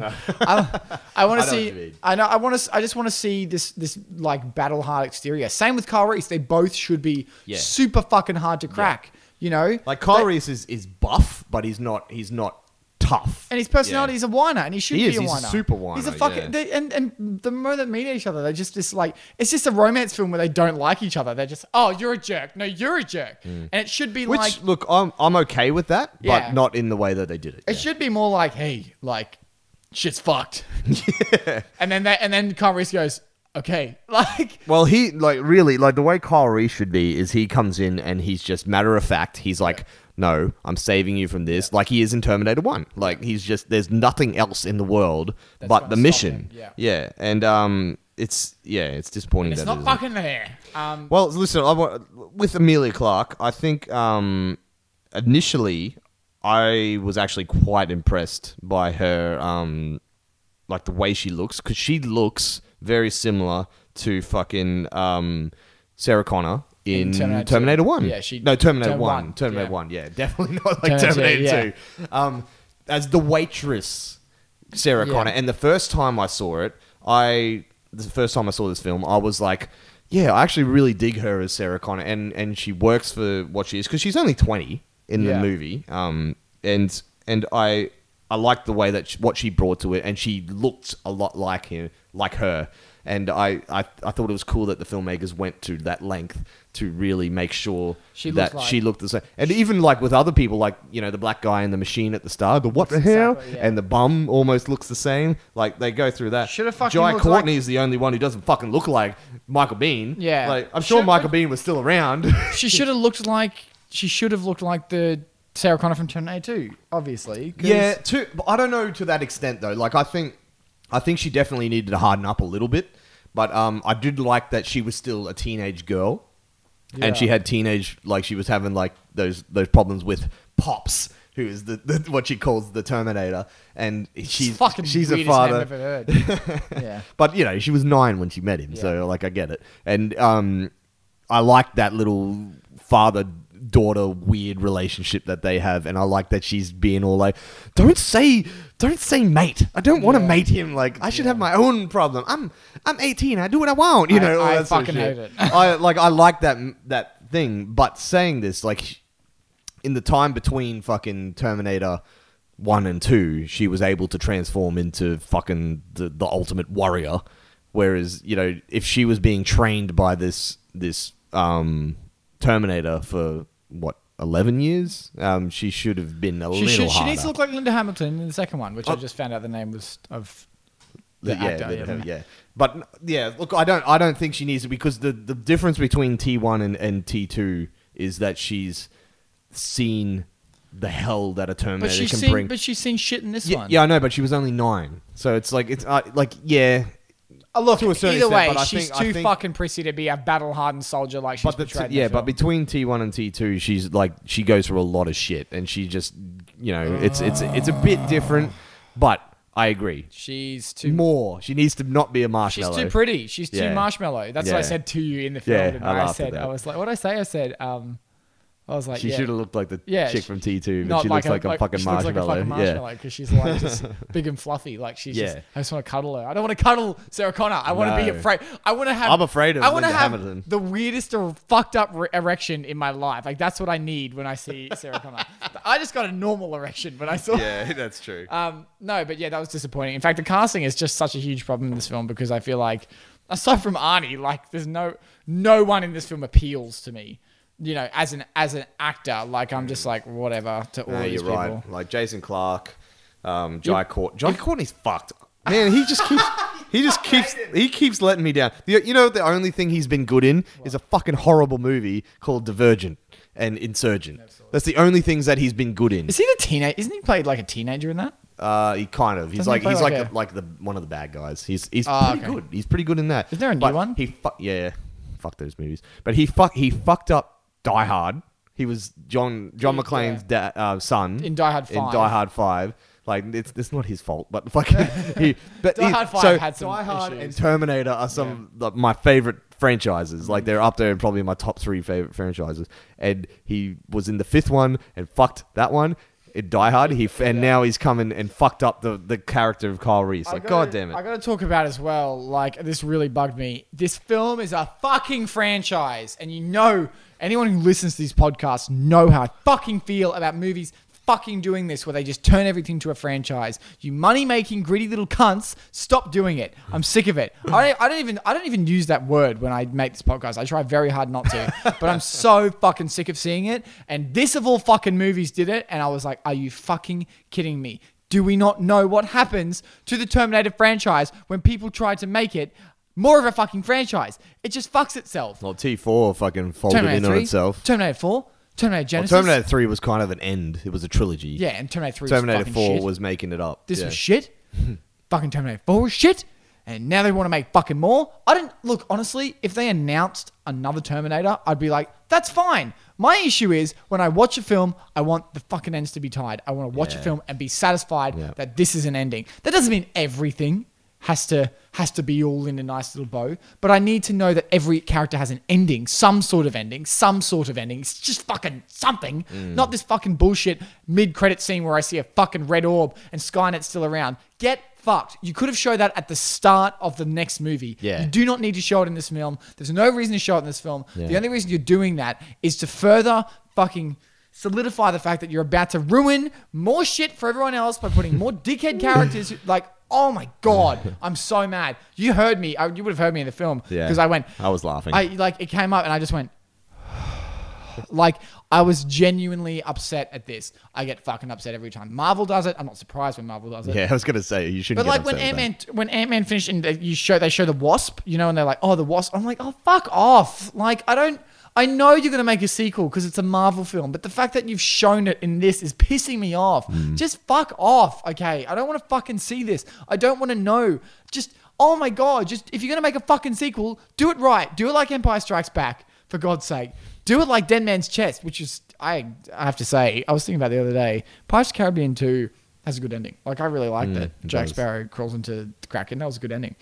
I want to see, I just want to see this like battle hard exterior. Same with Kyle Reese. They both should be super fucking hard to crack. You know, like, Kyle Reese is buff, but he's not tough. And his personality is a whiner, and he should be a whiner. He's a super whiner. He's a fucking... And the moment they meet each other, they're just like... It's just a romance film where they don't like each other. They're just, oh, you're a jerk. No, you're a jerk. And it should be like... Look, I'm okay with that, but not in the way that they did it. It should be more like, hey, like... shit's fucked. Yeah. And then Kyle Reese goes, okay, like. Well, he really the way Kyle Reese should be is he comes in and he's just matter of fact. He's like, no, I'm saving you from this. Like he is in Terminator 1. Like he's just there's nothing else in the world but the mission. Yeah, and it's disappointing. It's that not fucking there. Well, listen, with Emilia Clarke, I think initially I was actually quite impressed by her, like the way she looks, because she looks very similar to fucking Sarah Connor in Terminator 1. Yeah, Terminator 1. Terminator 1, yeah. Definitely not like Terminator 2. As the waitress, Sarah Connor. And the first time I saw this film, I was like, yeah, I actually really dig her as Sarah Connor. And she works for what she is, because she's only 20 in the movie. And I liked the way that what she brought to it, and she looked a lot like her. And I thought it was cool that the filmmakers went to that length to really make sure she looked the same. And even like with other people, like, you know, the black guy in the machine at the start, the hell? And the bum almost looks the same. Like they go through that. Jai Courtney is the only one who doesn't fucking look like Michael Biehn. Yeah. Like I'm sure Michael Biehn was still around. She should have looked like the Sarah Connor from Terminator 2, obviously. Yeah, but I don't know to that extent though. Like I think she definitely needed to harden up a little bit, but I did like that she was still a teenage girl, and she had she was having like those problems with Pops, who is the what she calls the Terminator, and she's a father. Name I've ever heard. Yeah, but you know she was 9 when she met him, so like I get it, and I like that little father-daughter weird relationship that they have, and I like that she's being all like, don't say mate. I don't want to mate him. Like I should have my own problem. I'm 18. I do what I want. You know. I fucking hate it. I like that thing. But saying this, like in the time between fucking Terminator 1 and 2, she was able to transform into fucking the ultimate warrior. Whereas, you know, if she was being trained by this Terminator for what, 11 years? She should have been a little harder. She needs to look like Linda Hamilton in the second one, which I just found out the name was of the actor. Yeah. But yeah, look, I don't think she needs to, because the difference between T1 and T2 is that she's seen the hell that a Terminator can bring. But she's seen shit in this one. Yeah, I know, but she was only 9. So it's like, look, either way, she's too fucking prissy to be a battle-hardened soldier like she's portrayed in the film. But between T1 and T2, she's like, she goes through a lot of shit, and she just, you know, it's a bit different, but I agree. She's too... She needs to not be a marshmallow. She's too pretty. She's too marshmallow. That's what I said to you in the film. Yeah, I was like, what did I say? I said, she should have looked like the chick from T2, but she looks like a fucking marshmallow. She looks like a fucking marshmallow because she's like just big and fluffy. Like she's just, I just want to cuddle her. I don't want to cuddle Sarah Connor. I want to be afraid. I'm afraid of Linda Hamilton. The weirdest or fucked up erection in my life. Like that's what I need when I see Sarah Connor. I just got a normal erection when I saw. Yeah, that's true. No, but yeah, that was disappointing. In fact, the casting is just such a huge problem in this film because I feel like, aside from Arnie, like there's no one in this film appeals to me. You know, as an actor, like I'm just like whatever to all these people. Right. Like Jason Clarke, Jai Courtney's fucked. Man, he keeps letting me down. You know, the only thing he's been good in is a fucking horrible movie called Divergent and Insurgent. Absolutely. That's the only things that he's been good in. Is he the teenager? Isn't he played like a teenager in that? He kind of. He's like the one of the bad guys. He's pretty good. He's pretty good in that. Is there a new one? Fuck those movies. But he fucked up Die Hard. He was John McClane's son in Die Hard 5. In Die Hard 5. Like it's not his fault, but fucking Die Hard 5 had some Die Hard issues. and Terminator are some of my favorite franchises. Like they're up there and probably my top 3 favorite franchises. And he was in the 5th one and fucked that one. In Die Hard, and now he's coming and fucked up the character of Kyle Reese. Like, God damn it. I gotta talk about as well, like, this really bugged me. This film is a fucking franchise, and you know, anyone who listens to these podcasts know how I fucking feel about movies fucking doing this, where they just turn everything to a franchise. You money-making, greedy little cunts, stop doing it. I'm sick of it. I don't even use that word when I make this podcast. I try very hard not to, but I'm so fucking sick of seeing it. And this of all fucking movies did it, and I was like, are you fucking kidding me? do we not know what happens to the Terminator franchise when people try to make it more of a fucking franchise? It just fucks itself. Well, T4 fucking folded Terminator in 3, on itself. Terminator 4, Terminator Genesis. Well, Terminator 3 was kind of an end. It was a trilogy. Yeah, and Terminator 3 Terminator was fucking 4 shit. was making it up. This was shit. Fucking Terminator 4 was shit. And now they want to make fucking more. Look, honestly, if they announced another Terminator, I'd be like, that's fine. My issue is when I watch a film, I want the fucking ends to be tied. I want to watch a film and be satisfied that this is an ending. That doesn't mean everything has to be all in a nice little bow, but I need to know that every character has an ending, some sort of ending. It's just fucking something, not this fucking bullshit mid-credit scene where I see a fucking red orb and Skynet's still around. Get fucked. You could have showed that at the start of the next movie. Yeah. You do not need to show it in this film. There's no reason to show it in this film. Yeah. The only reason you're doing that is to further fucking solidify the fact that you're about to ruin more shit for everyone else by putting more dickhead characters. Like, oh my God, I'm so mad. You heard me. You would have heard me in the film because I was laughing. It came up and I just went, like, I was genuinely upset at this. I get fucking upset every time Marvel does it. I'm not surprised when Marvel does it. Yeah, I was gonna say you shouldn't. But like when Ant-Man finished and they show the Wasp, and they're like, oh, the Wasp. I'm like, oh, fuck off. Like, I know you're gonna make a sequel because it's a Marvel film, but the fact that you've shown it in this is pissing me off. Just fuck off, okay? I don't want to fucking see this. I don't want to know. Just, oh my God, just if you're gonna make a fucking sequel, do it right. Do it like Empire Strikes Back, for God's sake. Do it like Dead Man's Chest, which is, I have to say, I was thinking about it the other day. Pirates of the Caribbean 2 has a good ending. Like, I really like that. Jack Sparrow crawls into the Kraken. That was a good ending.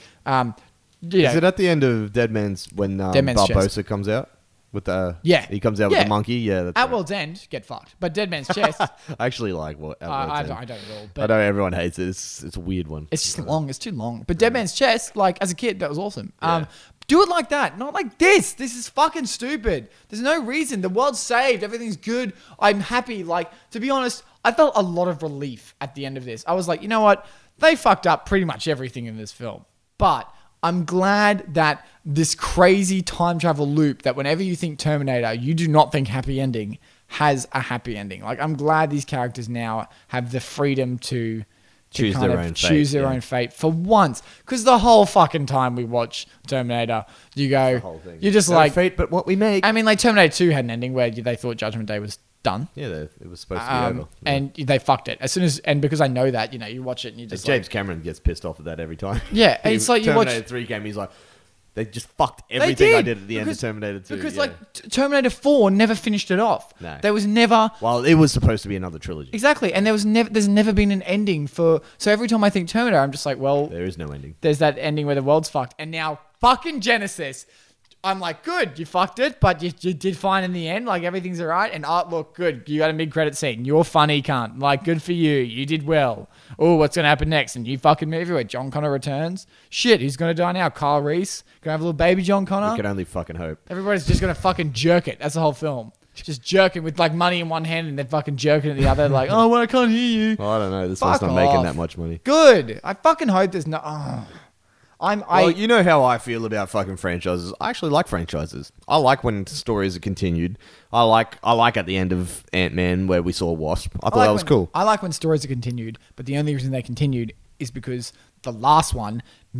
Is it at the end of Dead Man's when Barbossa comes out? With he comes out with the monkey. Yeah, that's at World's End, get fucked. But Dead Man's Chest, I actually like what. I don't at all. But I know everyone hates it. It's a weird one. It's just long. It's too long. But Dead Man's Chest, like as a kid, that was awesome. Do it like that, not like this. This is fucking stupid. There's no reason. The world's saved. Everything's good. I'm happy. Like, to be honest, I felt a lot of relief at the end of this. I was like, you know what? They fucked up pretty much everything in this film. But I'm glad that this crazy time travel loop that whenever you think Terminator, you do not think happy ending, has a happy ending. Like, I'm glad these characters now have the freedom to choose their own fate for once. Because the whole fucking time we watch Terminator, you're just no like fate, but what we make. I mean, like Terminator 2 had an ending where they thought Judgment Day was done. Yeah, it was supposed to be over. Yeah. And they fucked it. And because I know that, you watch it and you just James Cameron gets pissed off at that every time. Yeah, it's like you watch Terminator 3 game, he's like, they just fucked everything I did at the end of Terminator 2. Because Terminator 4 never finished it off. No. There was never... Well, it was supposed to be another trilogy. Exactly. And there's never been an ending for... So every time I think Terminator, I'm just like, well... There is no ending. There's that ending where the world's fucked. And now fucking Genesis... I'm like, good, you fucked it, but you did fine in the end. Like, everything's all right. And look, good. You got a mid-credit scene. You're funny, cunt. Like, good for you. You did well. Oh, what's going to happen next? And you fucking movie where John Connor returns. Shit, who's going to die now? Kyle Reese? Going to have a little baby John Connor? We can only fucking hope. Everybody's just going to fucking jerk it. That's the whole film. Just jerking with, like, money in one hand and then fucking jerking in the other. Like, oh, well, I can't hear you. Well, I don't know. This one's not making that much money. Good. I fucking hope there's no... Oh. Well, you know how I feel about fucking franchises. I actually like franchises. I like when stories are continued. I like at the end of Ant-Man where we saw Wasp. I thought that was cool. I like when stories are continued, but the only reason they continued is because the last one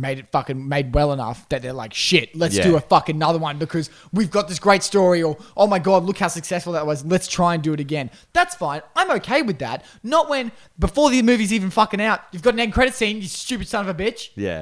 made well enough that they're like, shit, let's do a fucking another one because we've got this great story, or, oh my God, look how successful that was. Let's try and do it again. That's fine. I'm okay with that. Not when, before the movie's even fucking out, you've got an end credit scene, you stupid son of a bitch. Yeah.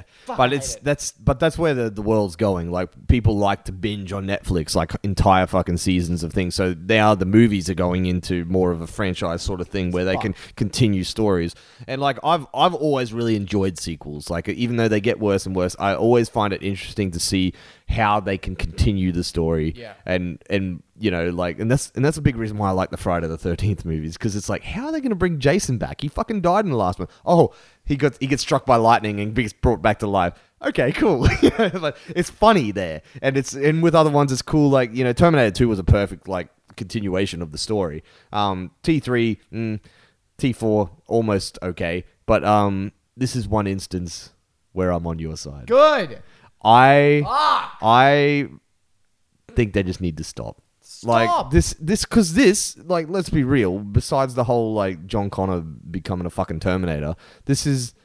That's where the world's going. Like, people like to binge on Netflix, like entire fucking seasons of things. So now the movies are going into more of a franchise sort of thing where they can continue stories. And like, I've always really enjoyed sequels. Like, even though they get worse and worse, I always find it interesting to see how they can continue the story. Yeah. And like, and that's a big reason why I like the Friday the 13th movies, because it's like, how are they going to bring Jason back? He fucking died in the last one. Oh, he gets struck by lightning and gets brought back to life. Okay, cool. Like, it's funny there, and with other ones, it's cool. Like, Terminator 2 was a perfect like continuation of the story. T3, T4, almost okay, but this is one instance where I'm on your side. Good. I think they just need to stop. Stop. Like this, because this, like, let's be real. Besides the whole like John Connor becoming a fucking Terminator, this is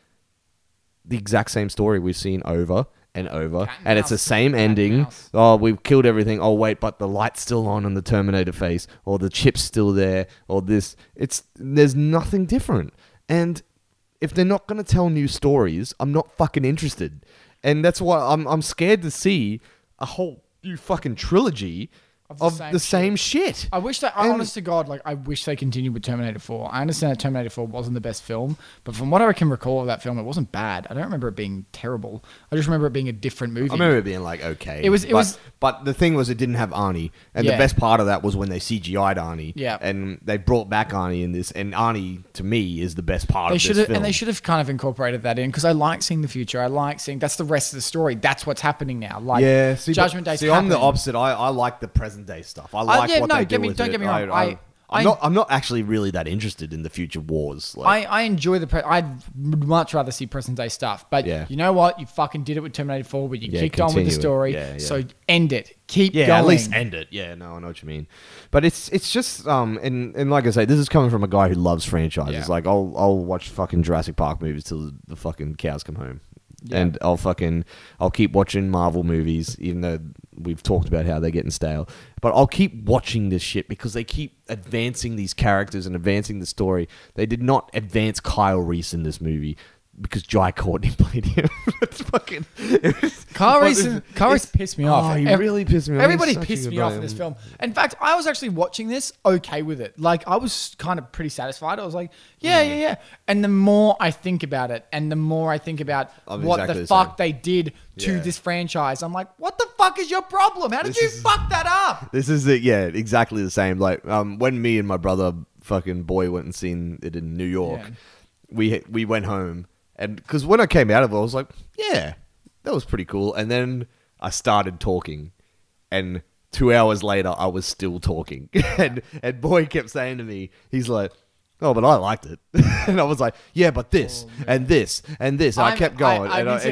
the exact same story we've seen over and over, and it's the same ending. Oh, we've killed everything. Oh wait, but the light's still on in the Terminator face, or the chip's still there, or this. There's nothing different. And if they're not gonna tell new stories, I'm not fucking interested. And that's why I'm scared to see a whole new fucking trilogy of the same shit. I wish that, honest to God, like, I wish they continued with Terminator 4. I understand that Terminator 4 wasn't the best film, but from what I can recall of that film, it wasn't bad. I don't remember it being terrible. I just remember it being a different movie. I remember it being like, okay. It was. But the thing was, it didn't have Arnie. And the best part of that was when they CGI'd Arnie. Yeah. And they brought back Arnie in this. And Arnie, to me, is the best part of this film. And they should have kind of incorporated that in, because I like seeing the future. I like seeing, that's the rest of the story. That's what's happening now. Like, yeah, Judgment Day's happening. I'm the opposite. I like the present day stuff. I like what they do with it. Don't get me wrong. I'm not actually really that interested in the future wars. Like, I enjoy I'd much rather see present day stuff. But you know what? You fucking did it with Terminator 4, where you kicked on with the story. So end it. Keep going. At least end it. Yeah, no, I know what you mean. But it's just and like I say, this is coming from a guy who loves franchises. Yeah. Like I'll watch fucking Jurassic Park movies till the fucking cows come home. Yeah. And I'll keep watching Marvel movies, even though we've talked about how they're getting stale. But I'll keep watching this shit because they keep advancing these characters and advancing the story. They did not advance Kyle Reese in this movie because Jai Courtney played him. It's fucking... Kyle Reese pissed me off. Oh, he really pissed me off. Everybody pissed me off in this film. In fact, I was actually watching this okay with it. Like, I was kind of pretty satisfied. I was like, yeah. And the more I think about it, and the more I think about what the fuck they did to this franchise, I'm like, what the fuck is your problem? How did you fuck that up? This is it. Yeah, exactly the same. Like, when me and my brother fucking boy went and seen it in New York, we went home. And because when I came out of it, I was like, yeah, that was pretty cool. And then I started talking. And 2 hours later, I was still talking. and boy kept saying to me, he's like, oh, but I liked it. And I was like, yeah, but this, and this, and this. And I kept going.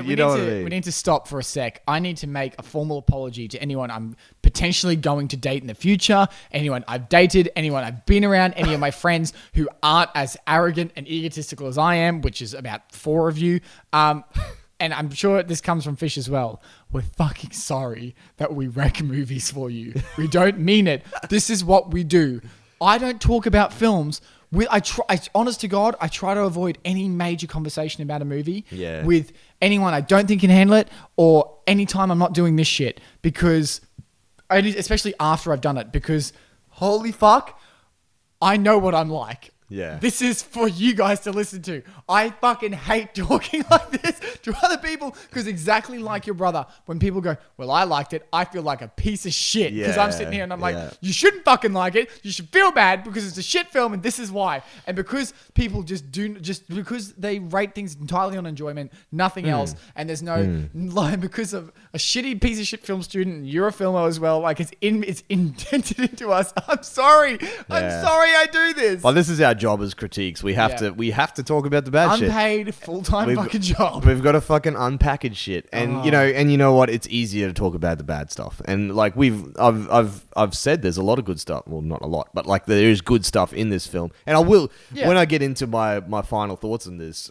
We need to stop for a sec. I need to make a formal apology to anyone I'm potentially going to date in the future, anyone I've dated, anyone I've been around, any of my friends who aren't as arrogant and egotistical as I am, which is about 4 of you. And I'm sure this comes from Fish as well. We're fucking sorry that we wreck movies for you. We don't mean it. This is what we do. I don't talk about films. Honest to God, I try to avoid any major conversation about a movie with anyone I don't think can handle it, or anytime I'm not doing this shit, because, especially after I've done it, because holy fuck, I know what I'm like. Yeah. This is for you guys to listen to. I fucking hate talking like this to other people, because exactly like your brother, when people go, well, I liked it, I feel like a piece of shit, because I'm sitting here and I'm like, you shouldn't fucking like it. You should feel bad because it's a shit film, and this is why. And because people just because they rate things entirely on enjoyment, nothing else, and there's no line, because of a shitty piece of shit film student, and you're a filmer as well, like it's indented into us. I'm sorry. I'm sorry I do this. Well, this is our job as critiques. We have to talk about the bad shit. Unpaid full-time fucking job. We've got to fucking unpackage shit, and you know what? It's easier to talk about the bad stuff. And like I've said, there's a lot of good stuff. Well, not a lot, but like there is good stuff in this film. And I will when I get into my final thoughts on this.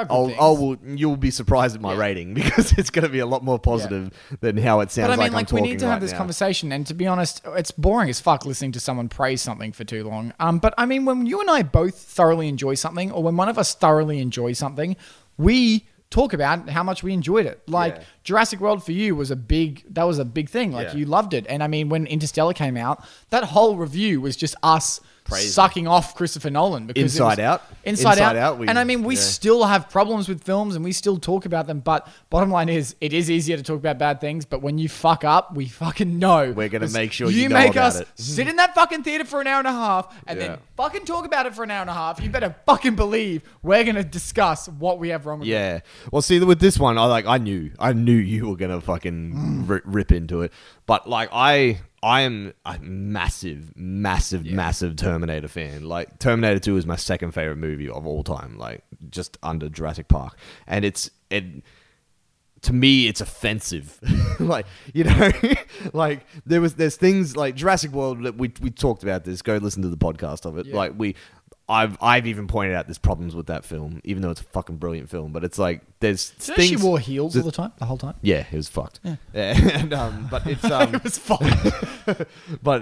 You'll be surprised at my rating, because it's going to be a lot more positive than how it sounds. But I mean, like we need to have this conversation. And to be honest, it's boring as fuck listening to someone praise something for too long. But I mean, when you and I both thoroughly enjoy something, or when one of us thoroughly enjoys something, we talk about how much we enjoyed it. Like Jurassic World for you was a big thing. Like you loved it. And I mean, when Interstellar came out, that whole review was just us sucking off Christopher Nolan, because Inside Out. And I mean, we still have problems with films, and we still talk about them. But bottom line is, it is easier to talk about bad things. But when you fuck up, we fucking know. We're going to make sure you know make about us it. Sit in that fucking theater for an hour and a half, and then fucking talk about it for an hour and a half. You better fucking believe we're going to discuss what we have wrong with it. Well, see, with this one, I knew you were going to fucking rip into it. But like, I am a massive Terminator fan. Like, Terminator 2 is my second favorite movie of all time, like just under Jurassic Park. And to me, it's offensive. Like, you know, like there's things like Jurassic World that we talked about this. Go listen to the podcast of it. Yeah. Like I've even pointed out there's problems with that film, even though it's a fucking brilliant film. But it's like there's So things. she wore heels all the time, the whole time. Yeah, it was fucked. Yeah. And but it's It was fun. but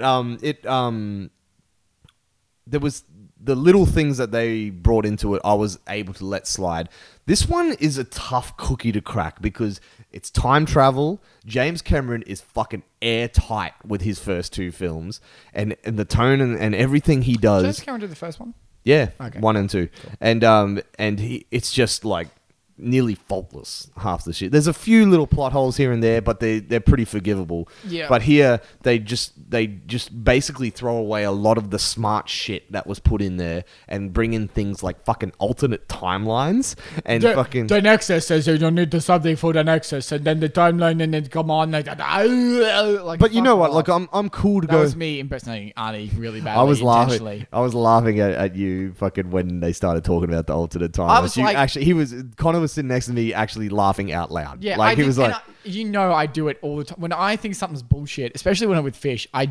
there was the little things that they brought into it. I was able to let slide. This one is a tough cookie to crack because it's time travel. James Cameron is fucking airtight with his first two films, and the tone and everything he does. James Cameron did the first one. Yeah, Okay. 1 and 2, and it's just like nearly faultless half the shit. There's a few little plot holes here and there, but they're pretty forgivable. Yeah. But here they just basically throw away a lot of the smart shit that was put in there and bring in things like fucking alternate timelines and fucking. The Nexus says you don't need the something for the Nexus, and then the timeline, and then come on like But you know what? Like I'm cool to that go. was me impersonating Arnie really badly. I was intentionally. laughing. I was laughing at you fucking when they started talking about the alternate timelines. was like- Connor was sitting next to me, actually laughing out loud. Yeah, like he was like, you know, I do it all the time. When I think something's bullshit, especially when I'm with Fish, I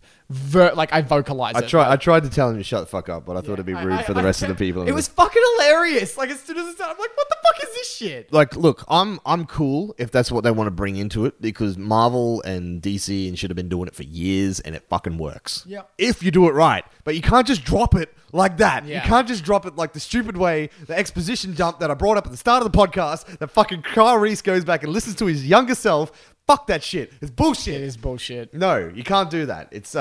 vocalize it. I tried to tell him to shut the fuck up, but I thought it'd be rude for the rest of the people. It was fucking hilarious. Like as soon as it started, I'm like, what the fuck is this shit? like, look, I'm cool if that's what they want to bring into it, because Marvel and DC and should have been doing it for years, and it fucking works. Yep. If you do it right, but you can't just drop it like that. Yeah. You can't just drop it like the stupid way, the exposition dump that I brought up at the start of the podcast. That fucking Kyle Reese goes back and listens to his younger self. Fuck that shit. It's bullshit. It is bullshit. No, you can't do that. It's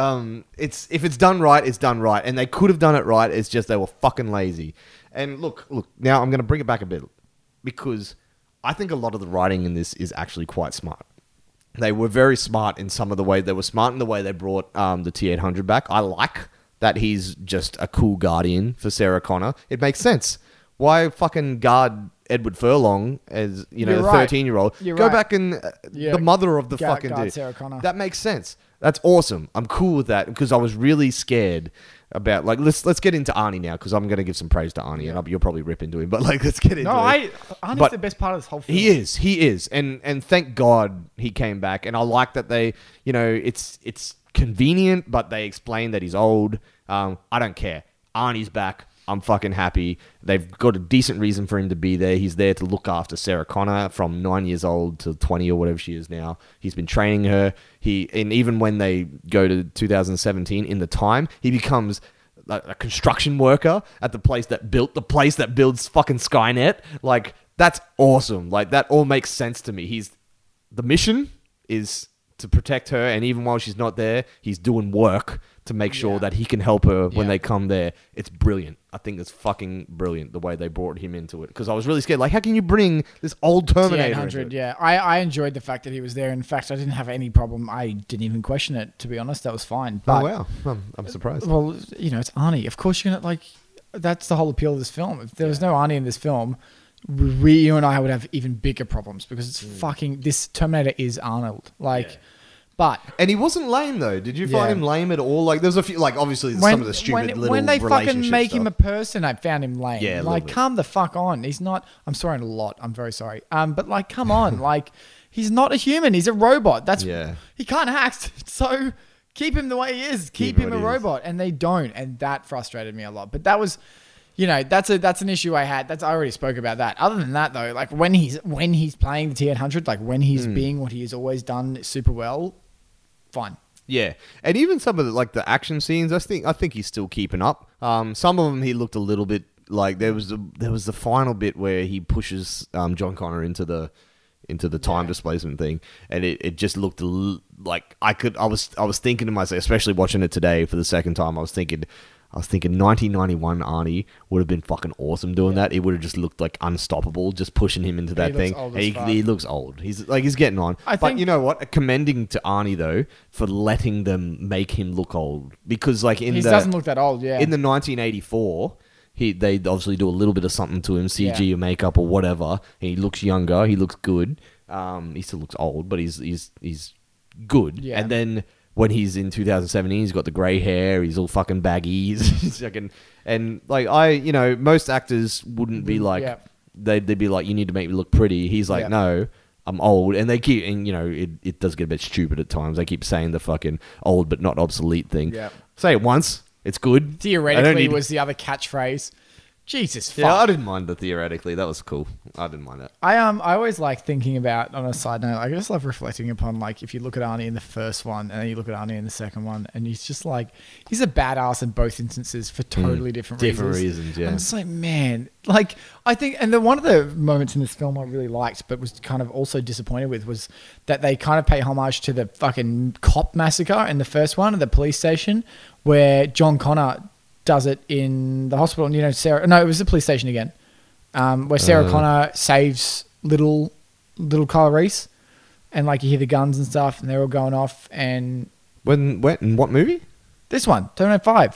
if it's done right, it's done right, and they could have done it right. It's just they were fucking lazy. And look. Now I'm going to bring it back a bit because I think a lot of the writing in this is actually quite smart. They were very smart in some of the way. They were smart in the way they brought the T-800 back. I like that he's just a cool guardian for Sarah Connor. It makes sense. Why fucking guard Edward Furlong as, you know, You're the right. 13-year-old? You're Go right. back and Yeah. the mother of the Guard fucking dude. Sarah Connor. That makes sense. That's awesome. I'm cool with that because I was really scared about, like, let's get into Arnie now, because I'm going to give some praise to Arnie, and you'll probably rip into him, but like, let's get into No, it. Arnie's But the best part of this whole film. He is, and thank God he came back. And I like that they, you know, it's convenient, but they explain that he's old. I don't care. Arnie's back. I'm fucking happy. They've got a decent reason for him to be there. He's there to look after Sarah Connor from 9 years old to 20 or whatever she is now. He's been training her. And even when they go to 2017 in the time, he becomes a construction worker at the place that builds fucking Skynet. Like, that's awesome. Like, that all makes sense to me. The mission is to protect her, and even while she's not there, he's doing work to make sure that he can help her when they come there. It's brilliant. I think it's fucking brilliant the way they brought him into it, because I was really scared. Like, how can you bring this old Terminator into T-800, it? yeah. I enjoyed the fact that he was there. In fact, I didn't have any problem. I didn't even question it, to be honest. That was fine. But, Oh, wow. I'm surprised. Well, you know, it's Arnie. Of course you're going to, like, that's the whole appeal of this film. If there was no Arnie in this film, you and I would have even bigger problems, because it's fucking, this Terminator is Arnold. Like, but And he wasn't lame, though. Did you find Yeah. him lame at all? Like, there's a few, like, obviously some of the stupid little when they fucking relationship make him a stuff. person, I found him lame. Yeah, a little like, bit. calm the fuck on. He's not. I'm sorry a lot. I'm very sorry. But like, come on. Like, he's not a human. He's a robot. That's he can't act. So keep him the way he is. Keep him a robot, and they don't, and that frustrated me a lot. But that was. You know, that's an issue I had. I already spoke about that. Other than that, though, like when he's playing the T-800, like when he's being what he has always done super well, fine. Yeah, and even some of the action scenes, I think he's still keeping up. Some of them he looked a little bit like there was the final bit where he pushes John Connor into the time displacement thing, and it just looked like I was thinking to myself, especially watching it today for the second time, I was thinking 1991 Arnie would have been fucking awesome doing that. It would have just looked like unstoppable, just pushing him into that thing. He looks old. He's getting on. But you know what? Commending to Arnie though for letting them make him look old, because like he doesn't look that old. Yeah. In the 1984. They obviously do a little bit of something to him, CG or makeup or whatever. He looks younger. He looks good. He still looks old, but he's good. Yeah. And then when he's in 2017, he's got the grey hair. He's all fucking baggy. He's fucking, and like most actors wouldn't be like they'd be like, you need to make me look pretty. He's like, no, I'm old, and they keep, and it does get a bit stupid at times. They keep saying the fucking old but not obsolete thing. Yeah. Say it once, it's good. Theoretically was the other catchphrase. Jesus fuck. Yeah, I didn't mind the theoretically. That was cool. I didn't mind that. I always like thinking about, on a side note, I just love reflecting upon, like, if you look at Arnie in the first one and then you look at Arnie in the second one, and he's just like, he's a badass in both instances for totally different reasons. Different reasons, yeah. I'm just like, man, like, I think, and one of the moments in this film I really liked, but was kind of also disappointed with, was that they kind of pay homage to the fucking cop massacre in the first one at the police station, where John Connor does it in the hospital, and Sarah. No, it was the police station again, where Sarah Connor saves little Kyle Reese, and like you hear the guns and stuff, and they're all going off. And When in what movie? this one, Terminator 5.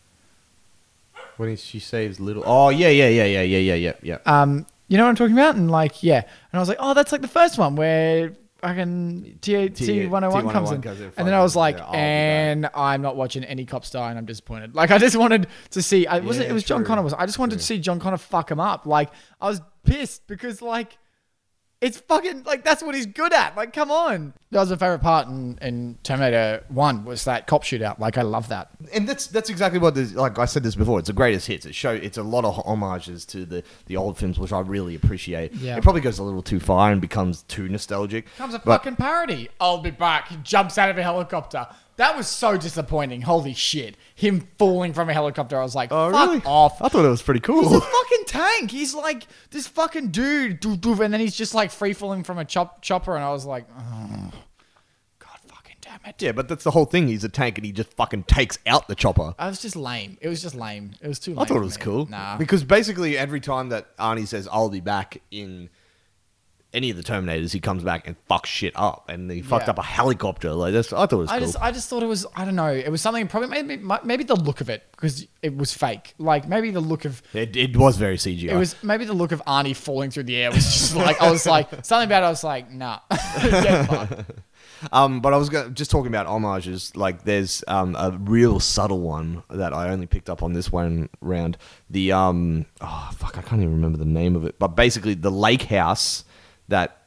When she saves little. Oh yeah. You know what I'm talking about? And like, yeah, and I was like, oh, that's like the first one where fucking T101 comes in. And then I was like, and I'm not watching any cops die, and I'm disappointed. Like, I just wanted to see, it was John Connor. I just wanted to see John Connor fuck him up. Like, I was pissed because, like, it's fucking, like, that's what he's good at. Like, come on. That was my favorite part in Terminator 1 was that cop shootout. Like, I love that. And that's exactly what this, like I said this before, it's the greatest hits. It's a lot of homages to the old films, which I really appreciate. Yeah. It probably goes a little too far and becomes too nostalgic. Becomes a fucking parody. I'll be back. He jumps out of a helicopter. That was so disappointing. Holy shit. Him falling from a helicopter. I was like, fuck really? off. I thought it was pretty cool. He's a fucking tank. He's like this fucking dude. And then he's just like free falling from a chopper. And I was like, oh, God fucking damn it. Yeah, but that's the whole thing. He's a tank and he just fucking takes out the chopper. I was just lame. It was just lame. It was too lame. I thought it was cool. Nah. Because basically every time that Arnie says, I'll be back in any of the Terminators, he comes back and fucks shit up. And he fucked up a helicopter. Like I thought it was cool. I just thought it was, I don't know. It was something, probably maybe the look of it, because it was fake. Like maybe the look of... It was very CGI. It was maybe the look of Arnie falling through the air was just like, I was like, something about it, I was like, nah. Get fucked. But I was just talking about homages. Like, there's a real subtle one that I only picked up on this one round. The I can't even remember the name of it. But basically, the lake house that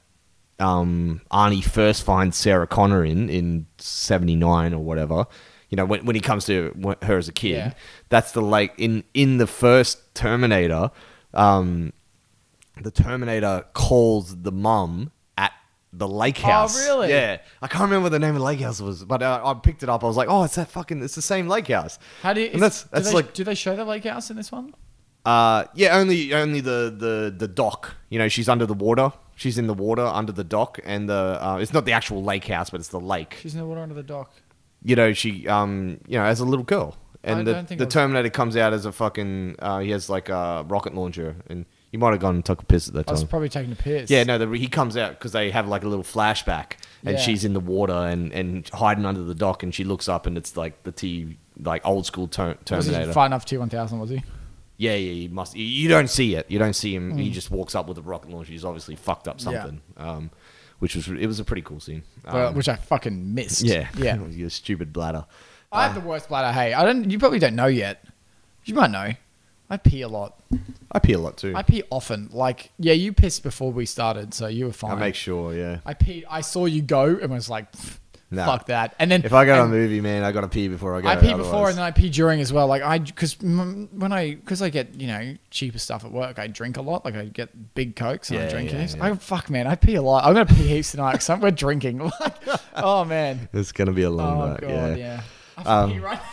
Arnie first finds Sarah Connor in 79 or whatever. You know, when he comes to her as a kid, Yeah. that's the lake in the first Terminator. The Terminator calls the mum at the lake house. Oh, really? Yeah. I can't remember what the name of the lake house was, but I picked it up. I was like, oh, it's the same lake house. How do you... do they show the lake house in this one? Yeah, only the dock. You know, she's under the water. She's in the water under the dock, and it's not the actual lake house, but it's the lake. She's in the water under the dock. You know, she as a little girl, and the Terminator comes out as a fucking he has like a rocket launcher, and you might have gone and took a piss at that I was time. probably taking a piss. Yeah, no, he comes out because they have like a little flashback, and Yeah. she's in the water and hiding under the dock, and she looks up, and it's like like old school Was Terminator. he fighting off T-1000, was he? Yeah, he must. You don't see it. You don't see him. He just walks up with a rocket launcher. He's obviously fucked up something. It was a pretty cool scene. Which I fucking missed. Yeah, Yeah. You stupid bladder. I have the worst bladder. Hey, you probably don't know yet. You might know. I pee a lot. I pee a lot too. I pee often. Like, yeah, you pissed before we started, so you were fine. I make sure. Yeah. I peed. I saw you go and was like, Nah. fuck that. And then If I go to a movie, man, I gotta pee before I go. I pee otherwise. before and then I pee during as well. Like because I get cheaper stuff at work, I drink a lot. Like I get big cokes and I Yeah, drink yeah, heaps. yeah. I pee a lot. I'm gonna pee heaps tonight because we're drinking. Like, oh man. It's gonna be a long Oh night. god, Yeah. I pee right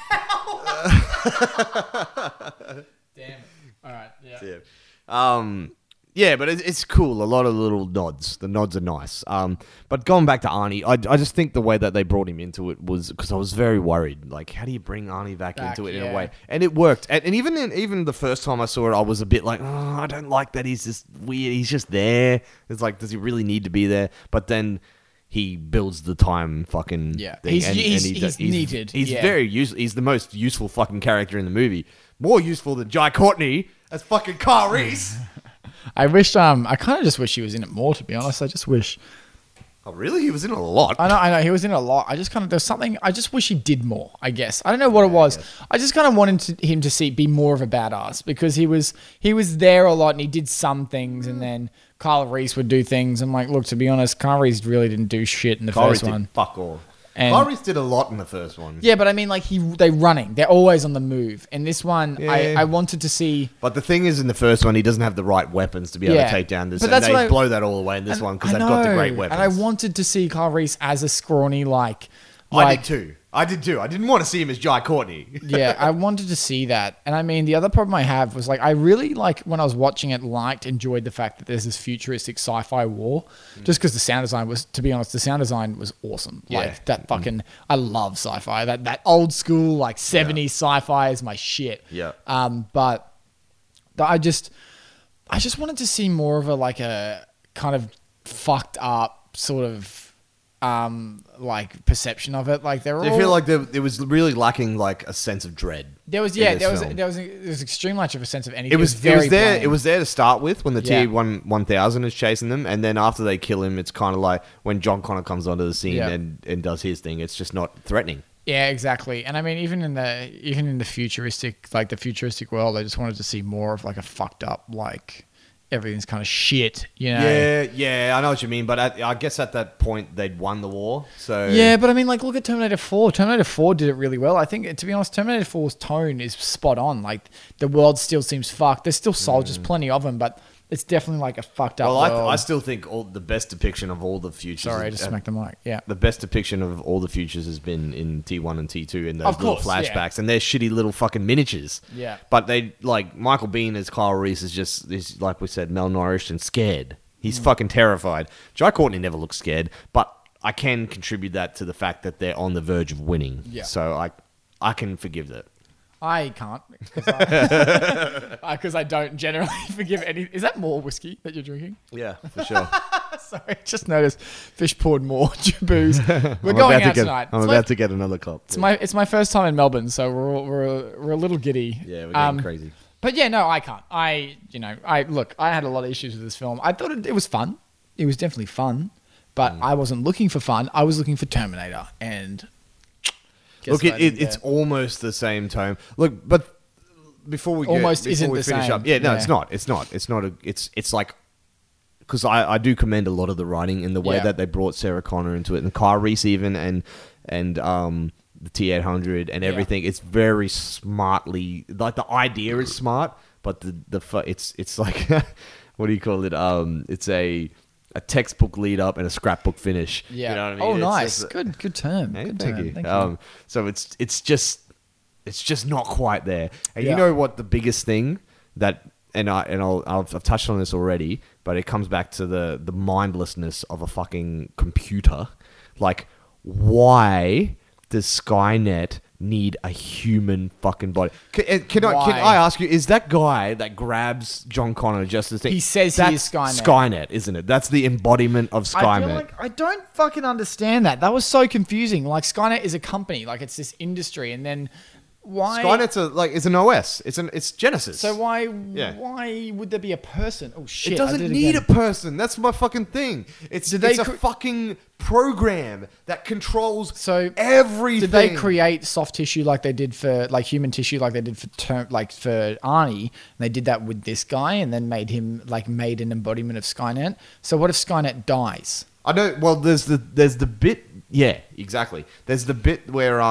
now. Damn it. All right. Yeah. Yeah, but it's cool. A lot of little nods. The nods are nice. But going back to Arnie, I just think the way that they brought him into it was because I was very worried. Like, how do you bring Arnie back into it in a way? And it worked. And even the first time I saw it, I was a bit like, oh, I don't like that he's just weird. He's just there. It's like, does he really need to be there? But then he builds the time fucking Yeah. thing. He's needed. He's Yeah. very useful. He's the most useful fucking character in the movie. More useful than Jai Courtney as fucking Kyle Reese. I wish. I kind of just wish he was in it more. To be honest, I just wish. Oh, really? He was in it a lot. I know. He was in it a lot. I just kind of there's something. I just wish he did more. I guess I don't know what it was. I just kind of wanted him to be more of a badass because he was there a lot and he did some things and then Kyle Reese would do things. I'm like, look, to be honest, Kyle Reese really didn't do shit in the Kyle first Reese one. did fuck all. And- Kyle Reese did a lot in the first one. Yeah, but I mean, like they're running. They're always on the move. In this one, Yeah. I wanted to see. But the thing is, in the first one, he doesn't have the right weapons to be able Yeah. to take down this. But And that's they what I- blow that all away in this one because I they've got the know, great weapons. And I wanted to see Kyle Reese as a scrawny, like I did too. I didn't want to see him as Jai Courtney. yeah, I wanted to see that. And I mean, the other problem I have was like, I really like when I was watching it, enjoyed the fact that there's this futuristic sci-fi war, just because the sound design was, to be honest, the sound design was awesome. Yeah. Like that fucking, I love sci-fi. That old school, like 70s sci-fi is my shit. Yeah. But I just wanted to see more of a kind of fucked up sort of, like perception of it. Like Do you feel like it was really lacking like a sense of dread? there was in this there was film? extreme much of a sense of anything. It was very there. plain. It was there to start with when the Yeah. T-1000 is chasing them, and then after they kill him, it's kind of like when John Connor comes onto the scene Yeah. and does his thing. It's just not threatening. Yeah, exactly. And I mean, even in the futuristic world, I just wanted to see more of like a fucked up, like everything's kind of shit, you know? Yeah, I know what you mean, but I guess at that point they'd won the war. So Yeah, but I mean, like, look at Terminator 4. Terminator 4 did it really well. I think, to be honest, Terminator 4's tone is spot on. Like, the world still seems fucked. There's still soldiers, plenty of them, but it's definitely like a fucked up Well, world. I still think the best depiction of all the futures. Sorry, I just smacked the mic. Yeah. The best depiction of all the futures has been in T1 and T2 in those Of little course, flashbacks, and they're shitty little fucking miniatures. Yeah. But they like Michael Biehn as Kyle Reese is like we said, malnourished and scared. He's fucking terrified. Jai Courtney never looks scared, but I can contribute that to the fact that they're on the verge of winning. Yeah. So I can forgive that. I can't because I don't generally forgive any. Is that more whiskey that you're drinking? Yeah, for sure. Sorry, just noticed Fish poured more booze. We're going out tonight. I'm about to get another cup. It's my first time in Melbourne, so we're a little giddy. Yeah, we're getting crazy. But yeah, no, I can't. I had a lot of issues with this film. I thought it was fun. It was definitely fun, but I wasn't looking for fun. I was looking for Terminator, and Look, it's almost the same tone. Look, but before we Almost before isn't we the finish same. up, yeah, no, Yeah. it's not. It's like because I do commend a lot of the writing in the way Yeah. that they brought Sarah Connor into it, and Kyle Reese even, and the T-800 and everything. It's very smartly, like the idea is smart, but it's like what do you call it? It's a textbook lead up and a scrapbook finish. Yeah. You know what I mean? Oh, It's nice. just- Good term. Hey, Good thank term. you. Thank you. So it's just not quite there. And Yeah. you know what the biggest thing that I've touched on this already, but it comes back to the mindlessness of a fucking computer. Like, why does Skynet need a human fucking body? Can I ask you? Is that guy that grabs John Connor just as He says he is Skynet. Skynet, isn't it? That's the embodiment of Skynet. I feel like I don't fucking understand that. That was so confusing. Like Skynet is a company, like it's this industry, and then why Skynet's it's an OS. It's Genesis. So why Yeah. would there be a person? Oh shit! It doesn't need a person. That's my fucking thing. It's Did they a fucking program that controls So everything. Did they create soft tissue like they did for like human tissue like they did for for Arnie? And they did that with this guy, and then made an embodiment of Skynet. So what if Skynet dies? I know. Well, there's the bit. Yeah, exactly. There's the bit where